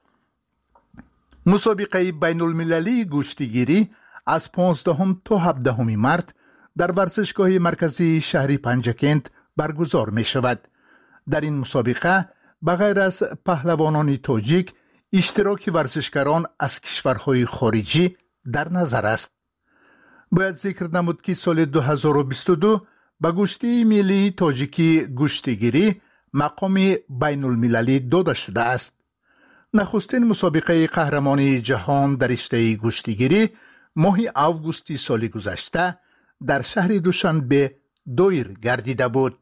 مسابقه بین المللی گوشتگیری از پانزدهم تا هفدهم مارس در ورزشگاه مرکزی شهری پنجکند برگزار می شود. در این مسابقه بغیر از پهلوانان تاجیک اشتراک ورزشکاران از کشورهای خارجی در نظر است. باید ذکر نمود که سال دو هزار و بیست و دو به گوشتی ملی تاجیکی گوشتگیری مقام بین المللی داده شده است. نخستین مسابقه قهرمانی جهان در رشته گوشتگیری ماه آگوست سال گذشته در شهر دوشنبه دایر گردیده بود.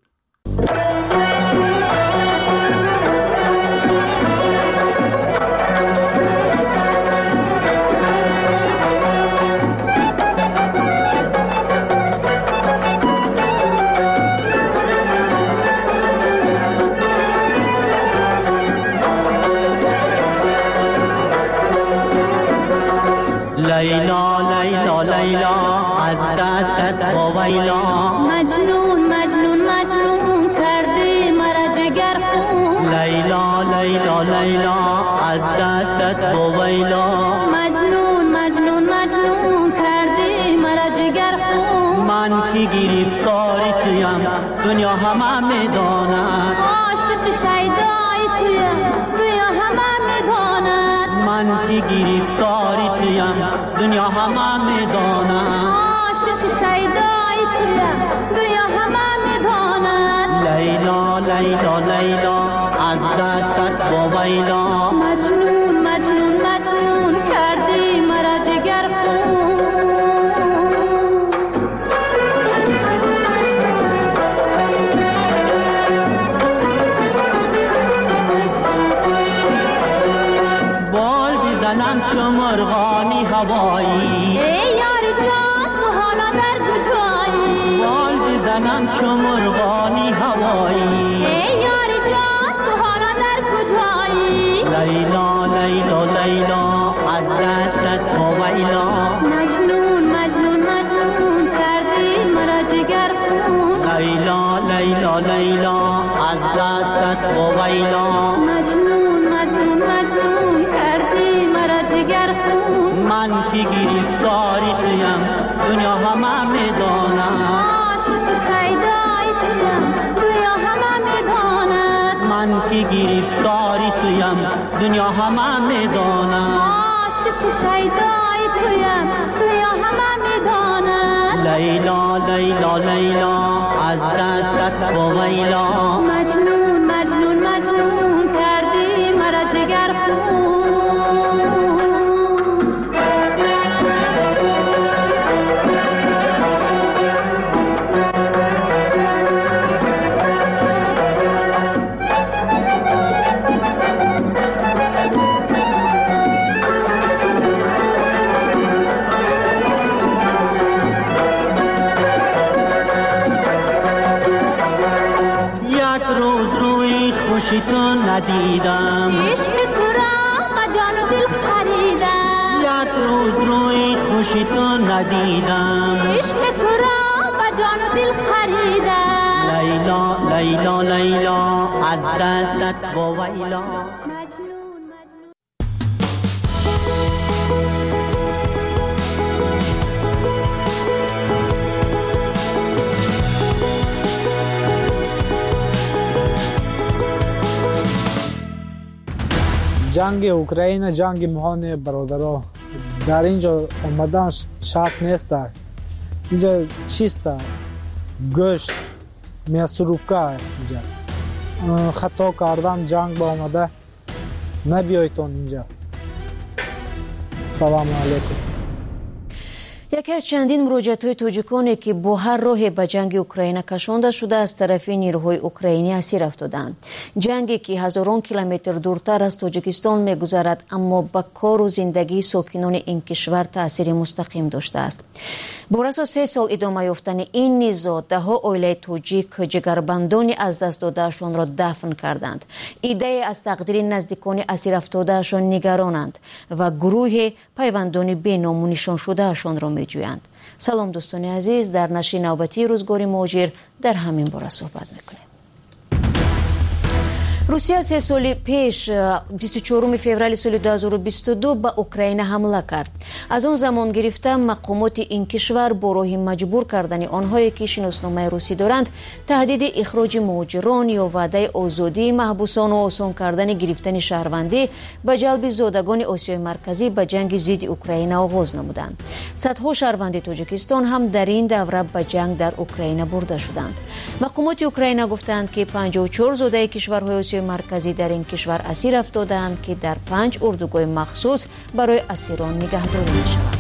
لیلا لیلا لیلا از دستت وایلا مجنون مجنون مجنون کردی مرا جگر خون لیلا لیلا لیلا از دستت وایلا مجنون مجنون مجنون کردی مرا جگر خون من کی گرفتاری تویم دنیا همه میداند عاشق شیدای تویم دنیا همه میداند من کی گرفتاری تویم دنیا همه میداند عاشق شیدای تویم دنیا همه میداند لیلا لیلا لیلا از دستت وایلا مجنون مجنون مجنون کردی مرا جگر خون بال بزنم چو مرغانی هوایی ای یار جان تو حالا در کجایی بال بزنم چو مرغانی هوایی ای یار جان تو حالا در کجایی لیلا لیلا لیلا از دستت وایلا مجنون مجنون مجنون کردی مرا جگر خون لیلا لیلا لیلا از دستت وایلا مجنون مجنون مجنون کردی مرا جگر خون من کی گرفتاری تویم دنیا همه میداند عاشق شیدای تویم دنیا همه میداند من کی گرفتاری تویم دنیا همه میداند عاشق شیدای تویم دنیا همه میداند لیلا لیلا لیلا از دستت وایلا مجنون مجنون مجنون کردی مرا جگر خون خوشی تو ندیدم عشق تو را با جان و دل خریدم یک روز روی خوشی تو ندیدم عشق تو را با جان و دل خریدم لیلا لیلا لیلا از دستت وایلا جنگ اوکراین جنگ مهان برادرها در اینجا آمدن شرط نیست. اینجا چیست؟ گوشت میسروبکا اینجا خطا کردن جنگ با آمده نبیایتون اینجا. سلام علیکم. یکی از چندین مراجعت‌های تاجیکانی که با هر راهی به جنگ اوکراین کشانده شده از طرف نیروهای اوکراینی اسیر افتادند. جنگی که هزاران کیلومتر دورتر از تاجیکستان می‌گذرد اما به کار و زندگی ساکنان این کشور تأثیر مستقیم داشته است. بر اساس سه سال ادامه یافتن این نزاع ده‌ها عائله تاجیک جگربندان از دست داده‌شان را دفن کردند. ایده از تقدیر نزدیکان اسیر افتاده‌شان نگرانند و گروه پیوندان بی‌نام و نشان شده‌شان را می‌جویند. سلام دوستان عزیز، در نشر نوبتی روزگار مهاجر در همین باره صحبت می‌کنیم. روسیه سه سال پیش بیست و چهارم فوریه سال دو هزار و بیست و دو به اوکراین حمله کرد. از اون زمان گرفته مقامات این کشور با راه مجبور کردن آنهایی که شناسنامه روسی دارند، تهدید اخراج مهاجران یا وعده آزادی محبوسان و آسان کردن گرفتن شهروندی به جلب زادگان آسیای مرکزی به جنگ ضد اوکراین آغاز نمودند. صدها شهروند تاجیکستان هم در این دوره به جنگ در اوکراین برده شدند. مقامات اوکراین گفتند که پنجاه و چهار زاده کشورهای آسیای مرکزی در این کشور اسیر افتادند که در پنج اردوگاه مخصوص برای اسیران نگهداری می‌شوند.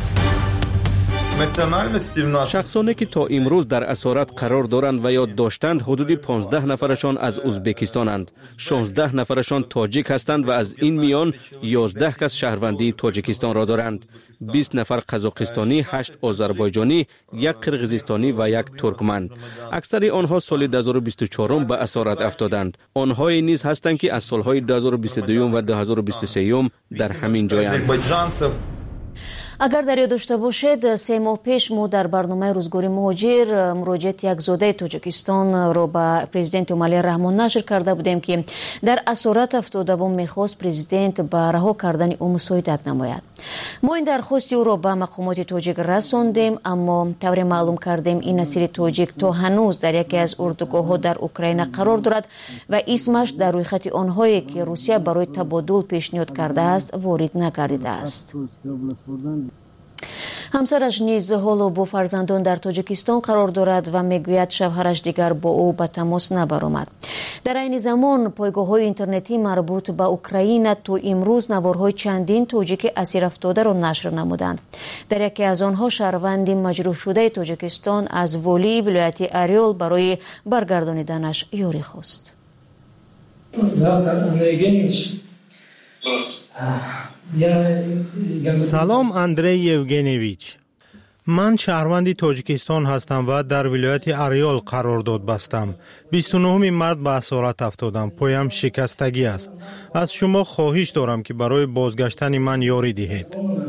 شخصانی که تا امروز در اسارت قرار دارند و یا داشتند حدود پانزده نفرشان از ازبکستانند، شانزده نفرشان تاجیک هستند و از این میان یازده کس شهروندی تاجیکستان را دارند. بیست نفر قزاقستانی، هشت آذربایجانی، یک قرقیزستانی و یک ترکمن. اکثر آنها سال دو هزار و بیست و چهار به اسارت افتادند. آنهایی نیز هستند که از سالهای دو هزار و بیست و دو و دو هزار و بیست و سه در همین جایند. اگر در یاد داشته باشید، سه ماه پیش ما در برنامه روزگاری مهاجر مراجعه یک زاده تاجیکستان را به پرزیدنت ایمالی رحمان نشر کرده بودیم که در اسارت افتاده و میخواست پرزیدنت به رها کردن او مساعدت نماید. ما این درخواست او را به مقامات تاجیک رساندیم، اما طور معلوم کردیم این اسیر تاجیک تا هنوز در یکی از اردوگاه ها در اوکراین قرار دارد و اسمش در روی خط آنهایی که روسیه برای تبادل پیشنهاد کرده است وارد نگردیده است. همسرش نیز حالا با فرزندان در تاجیکستان قرار دارد و میگوید شوهرش دیگر با او به تماس نبرآمد. در این زمان پایگاه‌های اینترنتی مربوط به اوکراین تا امروز نوارهای چندین تاجیک اسیر افتاده را نشر نمودند. در یکی از آنها شهروند مجروح شده تاجیکستان از والی ولایت اریول برای برگردانیدنش یاری خواست. سلام اندری یوگنیویچ. من شهروند تاجیکستان هستم و در ولایت اریول قرارداد بستم. بیست و نه مرد به اسارت افتادم. پایم شکستگی است. از شما خواهش دارم که برای بازگشتن من یاری دهید.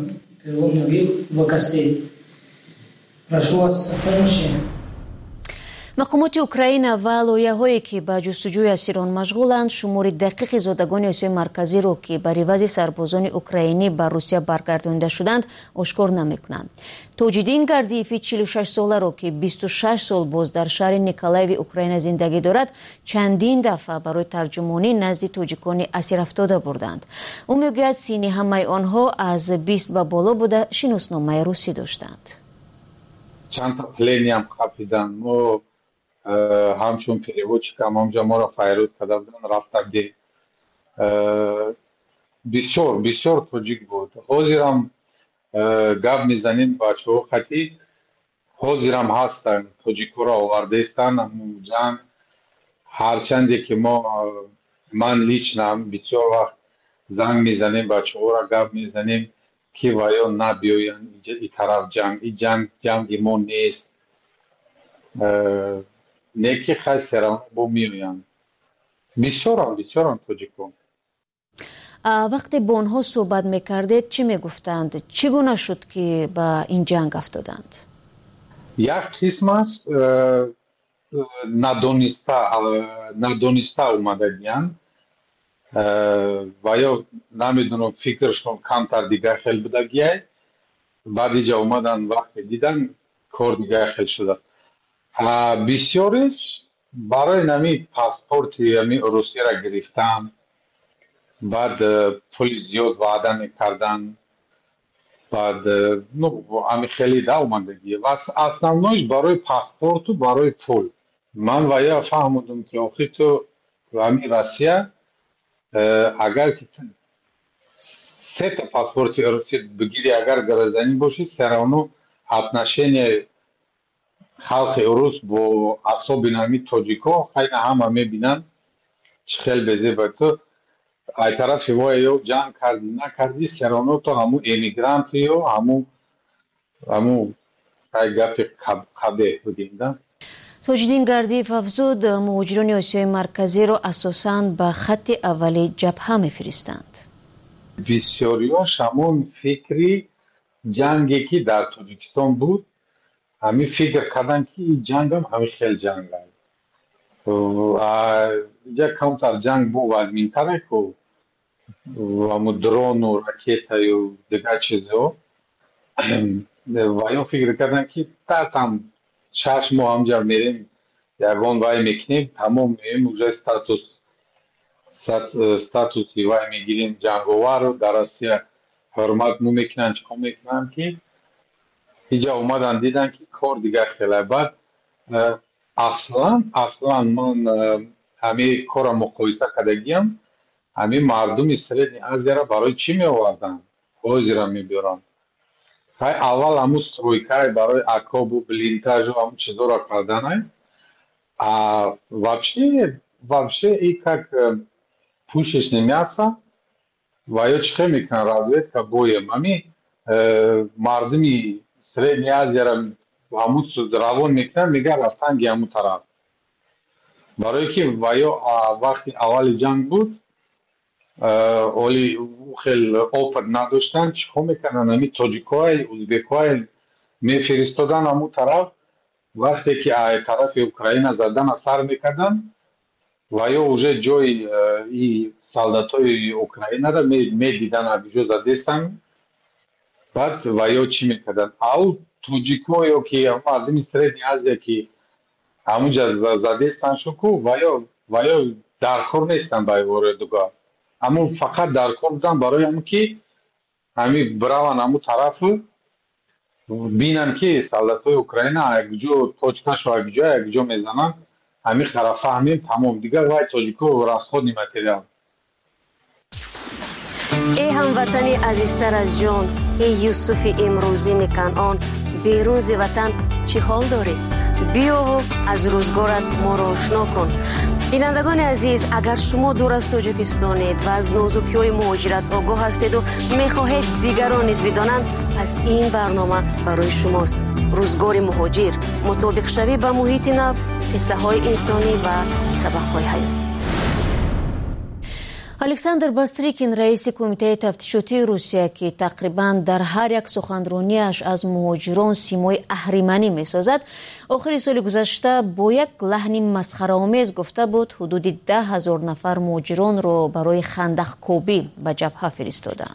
مقامات اوکراین و لایحه‌هایی که به جستجوی اسیران مشغولند شمار دقیق زادگان آسیای مرکزی را که بر عوض سربازان اوکراینی به روسیه برگردانده شدند آشکار نمی‌کنند. توجیدین گردیفی چهل و شش ساله را که بیست و شش سال باز در شهر نیکولایو اوکراین زندگی دارد چندین دفعه برای ترجمانی نزد تاجیکان اسیر افتاده بردند. او میگوید سینی همه آنها از بیست به بالا بوده شناسنامه روسی داشتند. چند تا پلینی هم خریدن. ما همچون переводчикам همجا ما را فیروز کرده بودن رفتن که بسیار بسیار تاجیک بود. حاضرم گپ میزنیم بچه ها خطی حاضرم هستن تاجیک را آورده استن همون جنگ. هرچنده که ما من لیچنم بسیار وقت زنگ میزنیم بچه ها را گپ میزنیم که ویا نبیاین این طرف جنگ این جنگ جنگ ما نیست. نیکی خیلی با میویان بسیارم بسیارم تاجیکون. وقتی با آنها صحبت میکردید چی میگفتند؟ چگونه شد که با این جنگ افتادند؟ یک قسم است ندانسته ندانسته اومده بیان و یا نمیدونم فکرشون کمتر دیگه خیلی بوده گیه بعد اینجا اومدن وقتی دیدن کار دیگه خیلی شده. بسیارش برای نمی پاسپورت یعنی روسیه را گرفتم. بعد پول زیاد وعده میکردن. بعد نو امی خیلی دا اومدگی و اصلا برای پاسپورت و برای پول. من ویا فهمیدم که آخی تو امی روسیه اگر که سه تا پاسپورت روسیه بگیری اگر گرزنی باشی سرانو отношение خلق روس با اصحاب نامی تاجیکا خیلی همه میبینن چه خیلی بزه با تو ای طرف وای یا جنگ کردی نکردی سرانو تو همون امیگرانت یا همون همون ای گپ خبه بودیم ده. توجیدین گردیف افزود مهاجران آسیای مرکزی رو اساساً به خط اولی جبهه میفرستند. بسیاریاش همون فکری جنگی که در تاجیکستان بود همین فکر کردن که این جنگ هم همین خیلی جنگ هست. یک کمتر جنگ بو وزمینتره که و درون و راکت و دیگر چیزا و یا فکر کردن که تا tam شش ماه همجا میریم یگان وای میکنیم تمام میریم اوزه ستاتوس ستاتوسی وای میگیریم جنگوار رو در آسیا حرمت مو میکنن چکا میکنن که اینجا اومدن دیدن که کار دیگه خیلی بعد اصلا اصلا من همه کار مقایسه کردگیم همه مردم اسرائیل از گره برای چی می آوردن بازی را می بیارن های اول همون سترویکای برای اکاب و بلینتاژ و همون چیزا را کردن های вообще вообще ای که پوشش نمیاسته و یا چه میکنن разведка боем همین مردمی اسرائیل از گره همون روان میکنن میگه رفتن گه همون طرف برای که و یا وقتی اول جنگ بود اولی خیلی اوپر نداشتن چیکار میکنن همی تاجیکای ازبکای میفرستادن همون طرف وقتی که طرف اوکراین زدن سر میکردن و یا اوجه جای ای سالداتای اوکراین را میدیدن ابجو زدستن بعد و یا چی میکردن او تاجیکای که مردم اسرائیل نیازه که همونجا زدستن شکو و یا و یا در کار نیستن بای واردگاه اما فقط در کار بودن برای همون که همی براون همون طرف بینن که سالدات های اوکراین یک جو توچکش و یک جو یک جو میزنن همی خرافه همین تمام دیگر وای تاجیکو و راسخود نیمتریال ای هموطنی عزیزتر از جان ای یوسف امروزین کنعان بیرون ز وطن چی حال داری؟ بیا و از روزگارت ما را آشنا کن. بینندگان عزیز اگر شما دور از تاجیکستانید و از نازکی‌های مهاجرت آگاه هستید و میخواهید دیگران نیز بدانند پس این برنامه برای شماست. روزگار مهاجر مطابق شوی به محیط نو قصه های انسانی و سبق های حیاتی. الکساندر باستریکین رئیس کمیته تفتیشاتی روسیه که تقریبا در هر یک سخنرانیش از مهاجران سیمای اهریمنی میسازد آخر سال گذشته با یک لحن مسخره‌آمیز گفته بود حدود ده هزار نفر مهاجران را برای خندق‌کوبی به جبهه فرستادند.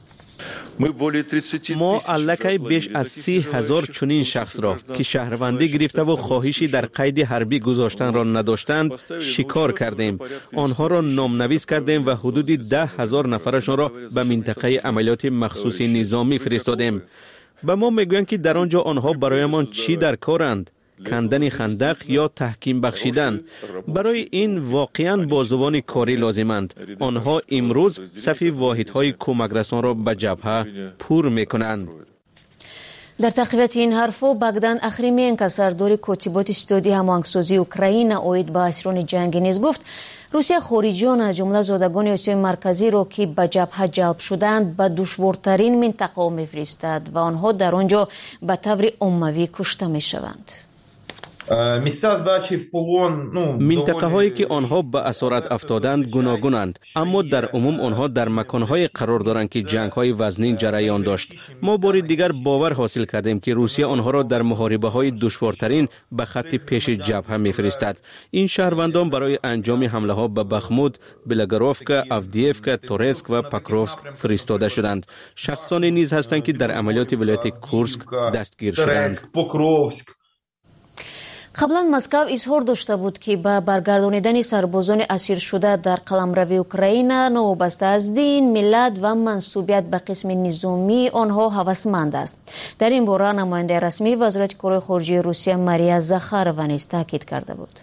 ما الکی بیش از سی هزار چنین شخص را که شهروندی گرفته و خواهشی در قید حربی گذاشتن را نداشتند شکار کردیم. آنها را نامنویس کردیم و حدود ده هزار نفرشان را به منطقه عملیات مخصوص نظامی فرستادیم. به ما میگویند که در آنجا آنها برایمان چی در کارند؟ کندن خندق یا تحکیم بخشیدن. برای این واقعاً بازوان کاری لازمند. آنها امروز صف واحدهای کمک رسان را به جبهه پر میکنند. در تقویت این حرفو بگدان اخریمینکا سردار کاتبات استودی هماهنگسازی اوکراین اوید به اسیران جنگی نیز گفت روسیه خارجیان از جمله زادگان آسیای مرکزی را که به جبهه جلب شدند به دشوارترین منطقه میفرستد و آنها در آنجا به طور عمومی کشته میشوند. منطقه هایی که آنها به اسارت افتادند گوناگونند اما در عموم آنها در مکانهای قرار دارند که جنگ های وزنین جریان داشت. ما بار دیگر باور حاصل کردیم که روسیه آنها را در محاربه های دشوارترین به خط پیش جبهه میفرستد. این شهروندان برای انجام حمله ها به بخمود، بلگروفکا، افدیفکا، تورسک و پاکروفسک فرستاده شدند. شخصانی نیز هستند که در عملیات ولایت کورسک دستگیر شدند. قبلا مسکو اظهار داشته بود که با برگردانیدن سربازان اسیر شده در قلمرو اوکراین نوابسته از دین، ملت و منسوبیت به قسم نظامی آنها هوسمند است. در این باره نماینده رسمی وزارت کارهای خارجه روسیه ماریا زاخارова نیز تاکید کرده بود.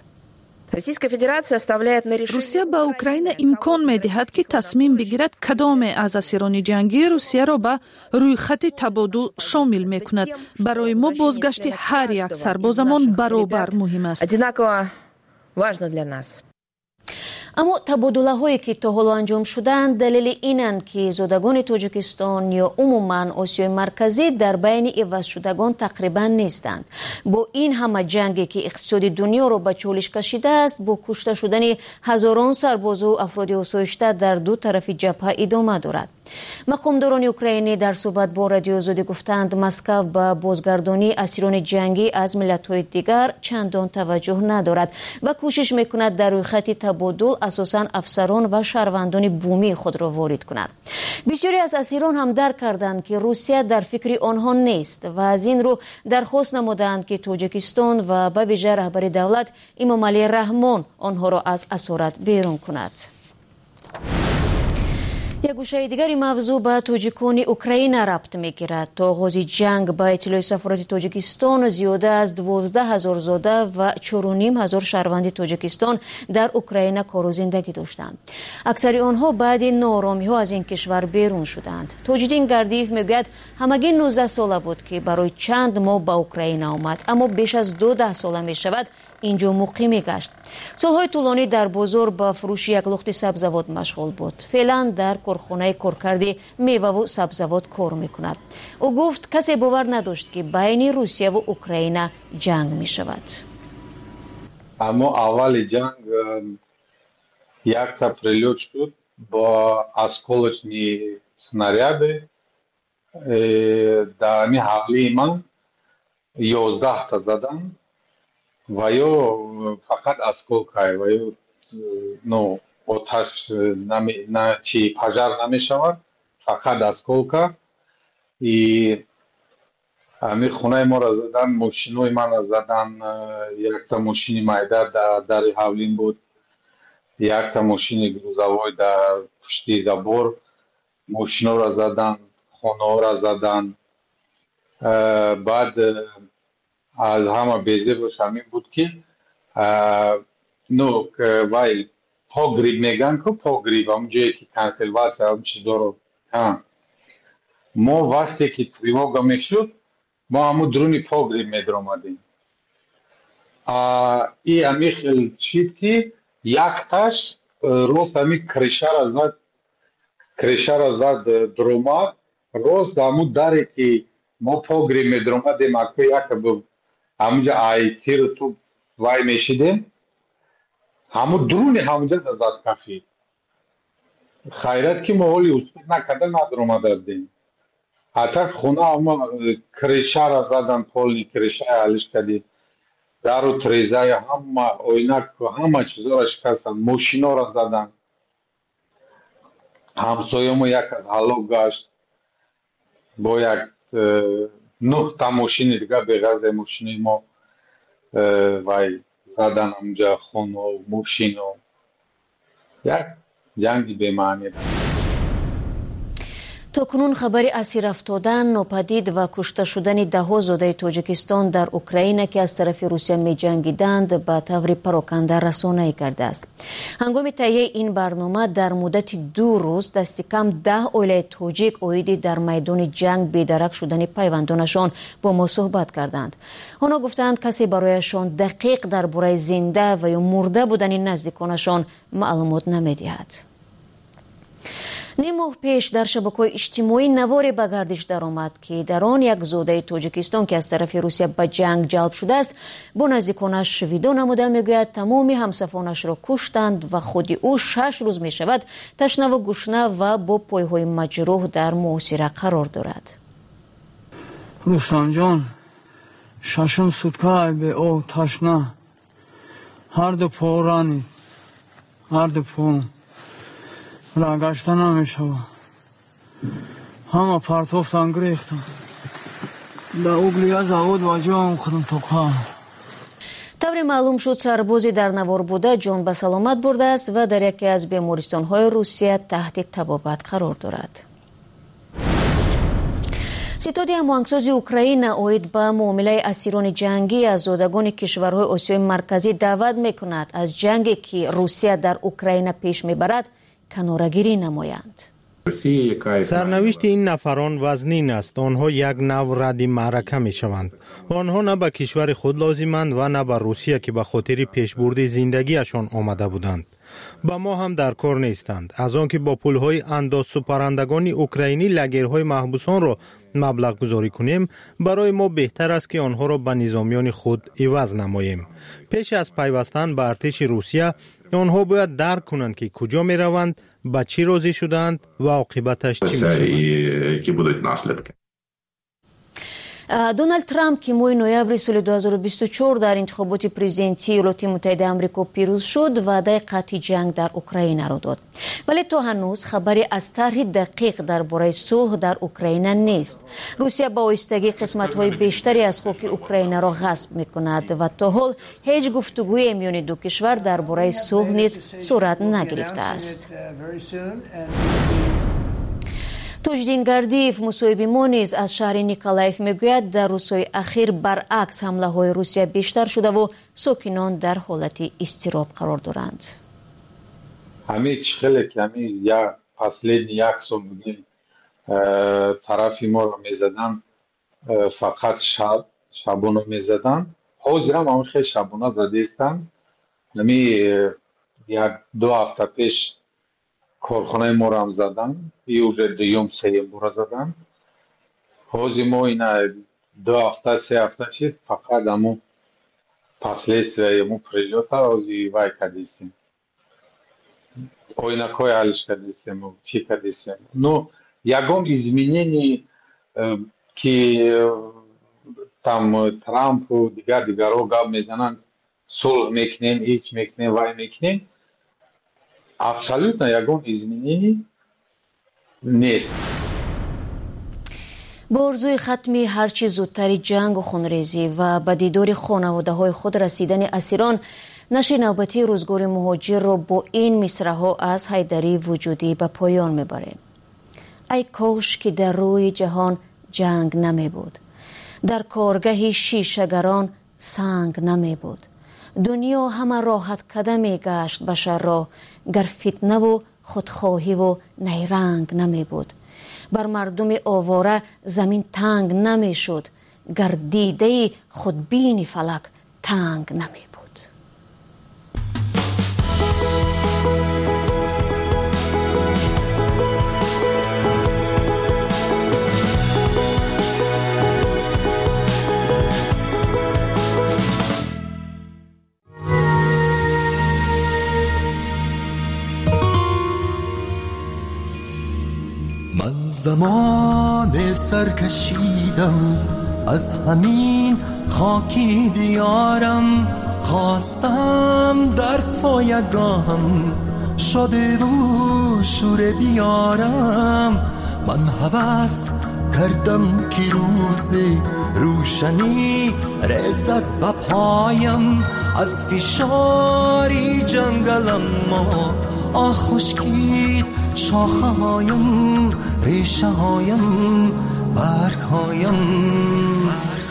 روسیه به اوکراین امکان می‌دهد که تصمیم بگیرد کدام از اسیران جنگی روسیه را به روی خط تبادل شامل می‌کند. برای ما بازگشت هر یک سربازمان برابر مهم است. اما تبادله هایی که تا حالا انجام شدند دلیل اینند که زادگان تاجیکستان یا عموما آسیای مرکزی در بین عوض شدگان تقریبا نیستند. با این همه جنگی که اقتصاد دنیا را به چالش کشیده است، با کشته شدن هزاران سرباز و افراد آسایشته در دو طرف جبهه ادامه دارد. مقامداران اوکراینی در صحبت با رادیو آزادی گفتند مسکو به بازگردانی اسیران جنگی از ملت‌های دیگر چندان توجه ندارد و کوشش میکند در روی خط تبادل اساساً افسران و شهروندان بومی خود را وارد کند. بسیاری از اسیران هم درک کردند که روسیه در فکر آنها نیست و از این رو درخواست نمودند که تاجیکستان و به ویژه رهبر دولت امامعلی رحمان آنها را از اسارت بیرون کند. یک گوشه دیگری موضوع به تاجیکان اوکراین ربط میگیرد. تا آغاز جنگ به اطلاع سفارت تاجیکستان زیاده از دوازده هزار زاده و چهار و نیم هزار شهروند تاجیکستان در اوکراین کار و زندگی داشتند. اکثر آنها بعد نارامی ها از این کشور بیرون شدند. تاجدین گردیف میگوید همگی نوزده ساله بود که برای چند ماه به اوکراین آمد، اما بیش از دو ده ساله می شود اینجا مقیم گشت. سالهای طولانی در بازار با فروش یک لخت سبزوات مشغول بود. فعلا در کارخانه کارکردی میوه و سبزوات کار میکند. او گفت کسی باور نداشت که بین روسیه و اوکراین جنگ می شود. اما اول جنگ یک تا پریلود شد با осколочні снаряди. در این حوالی من یازده تا زدن و یا فقط осколкай و یا نو آتش نمی نه چی پجر نمی شود، فقط осколка. ای امی خونه ما را زدن، ماشینوی من را زدن. یک تا ماشین مایده در در حولین بود، یک تا ماشین گروزوای در پشتی زبور ماشینا را زدن، خانه را زدن. بعد از همه بیزه باش همین بود که نو وای پاگریب میگن که پاگریب هم جایی که کنسلواسه هم چیزا رو ما وقتی که تریواغا میشد ما همون درونی پاگریب میدرامدیم. ای همی خیلی چید که یک تاش روز همی کرشه را زد کرشه را زد درومد روز همون داره که ما پاگریب میدرامدیم اکو یک بود همونجا آیتی رو تو وای میشیدیم همون درونی همونجا دا زد کافی. خیرت که ما حالی اسپید نکرده ندر اومده دیم. حتی خونه همه کرشه را زدن، پولنی کرشه حالش کردیم. در و تریزه همه اوینک همه چیزا را شکستن، ماشینا را زدن. همسایه ما یک از حلاق گشت با یک نه تا ماشین دیگه بغیر ماشین ما وای زدن اونجا خونه و ماشین و یک جنگی به معنی. تاکنون خبری اسیر افتادن، ناپدید و کشته شدن ده زاده تاجیکستان در اوکراین که از طرف روسیه می جنگیدند به طور پراکنده رسانه‌ای کرده است. هنگام تهیه این برنامه در مدت دو روز دست کم ده عائله تاجیک اویدی در میدان جنگ بی‌درک شدن پیوندانشان با ما صحبت کردند. آنها گفتند کسی برایشان دقیق درباره زنده و یا مرده بودن نزدیکانشان معلومات نمی‌دهد. نیم ماه پیش در شبکه‌های اجتماعی نواری به گردش درآمد که در آن یک زاده تاجیکستان که از طرف روسیه به جنگ جلب شده است با نزدیکانش ویدیو نموده میگوید تمام همسفانش را کشتند و خود او شش روز می شود تشنه و گشنه و با پایهای مجروح در محاصره قرار دارد. رستم جان ششم سوتکای به او تشنه هر دو پا رانی هر دو پا را گشته نمیشود. همه پرتوفتن گریختن در اوگلیا زود و جان خودم توقع. طور معلوم شد سربازی در نوار بوده جان به سلامت برده است و در یکی از بیمارستان‌های روسیه تحت طبابت قرار دارد. ستاد هماهنگسازی اوکراین اوید به معامله اسیران جنگی از زادگان کشورهای آسیای مرکزی دعوت میکند از جنگی که روسیه در اوکراین پیش میبرد کناره‌گیری نمایند. سرنوشت این نفران وزنین است. آنها یک نوع رد معرکه می شوند. آنها نه به کشور خود لازمند و نه به روسیه که به خاطر پیشبرد زندگیشان آمده بودند. با ما هم در کار نیستند. از آنکه با پولهای انداز سپرندگان اوکراینی لگرهای محبوسان را مبلغ گذاری کنیم، برای ما بهتر است که آنها را به نظامیان خود عوض نماییم. پیش از پیوستن به ارتش روسیه آنها باید درک کنند که کجا می روند، به چی راضی شدند و عاقبتش چی می شود. دونالд Трамп ки моҳи ноябри соли дуҳазору бисту чор дар интихоботи президентии Иёлоти Муттаҳидаи Амрико пирӯз шуд, ваъдаи қатъи ҷанг дар Украинаро дод. Вале то ҳанӯз хабаре аз тарҳи дақиқ дар бораи сулҳ дар Украина нест. Русия ба оҳистагӣ қисматҳои бештаре аз хоки Украинаро ғасб мекунад ва то ҳол ҳеҷ гуфтугӯе миёни ду кишвар дар бораи сулҳ низ сурат нагирифтааст. Тоҷдин Гардиев, мусоҳиби мо низ аз шаҳри Николаев мегӯяд, дар рӯзҳои ахир баръакс ҳамлаҳои Русия бештар шудаву сокинон дар ҳолати изтироб қарор доранд. ҳамин хеле ки ҳамин як последни як сол будем тарафи моро мезадан, фақат шаб шабона мезадан. ҳозирам ҳамин хеле шабона задестан. ҳамин як ду ҳафта пеш корхонаи моро ҳам задан, и уже дуюм сеюм бора задан. ҳозир мо ина ду ҳафта се ҳафта шид фақат ҳамун последствияи ҳамун прилёта ҳозир вай кардистем. ойнакҳои ҳалиш кардистем, чӣ кардистем. Ну ягон изменение ки там Трампу дигар дигарҳо гап мезананд, сулҳ мекунем, ҳеҷ мекунем, вай мекунем. Абсолютно ягон изменение нест. бо орзуи хатми ҳарчи зудтари ҷангу хунрезӣ ва ба дидори хонаводаҳои худ расидани асирон, нашри навбатии рӯзгори муҳоҷирро бо ин мисраҳо аз Ҳайдарии вуҷудӣ ба поён мебарем. ай кош ки дар рӯи ҷаҳон ҷанг намебуд, дар коргаҳи шишагарон санг намебуд. дунё ҳама роҳаткада мегашт башарро, гар фитнаву худхоҳиву найранг намебуд. бар мардуми овора замин танг намешуд, гар дидаи худбини фалак танг намебуд. زمان سرکشیدم از همین خاکی دیارم، خواستم در سایگاهم شده و شور بیارم. من هوس کردم که روز روشنی رسد به پایم، از فشاری جنگلم ما آه خشکید شاخه هایم، ریشه هایم، برگ هایم.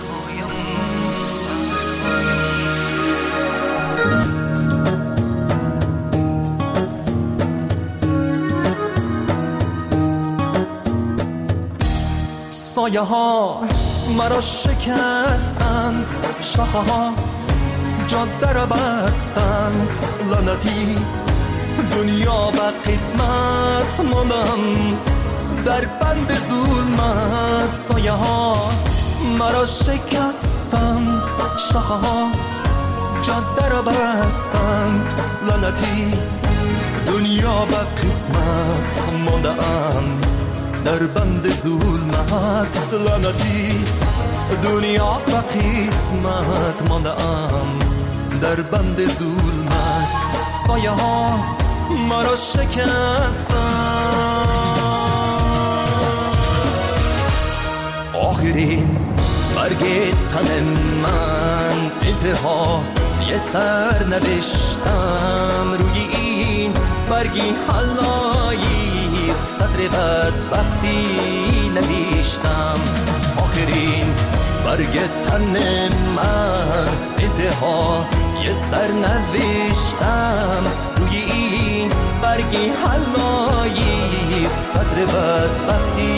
سایه ها مرا شکستند، شاخه ها جاده را بستند. لعنتی دنیا به قسمت ماندم در بند ظلمت. سایه ها مرا شکستند، شاخه ها جاده را بستند. لعنتی دنیا به قسمت ماندم در بند ظلمت. لعنتی دنیا به قسمت ماندم در بند ظلمت. سایه ها مرا شکستند. آخرین برگ تن من انتها یه سر نوشتم روی این برگی حلایی سطر بدبختی نوشتم. آخرین برگ تن من انتها یه سر نوشتم روی این برگی حلایی سطر بدبختی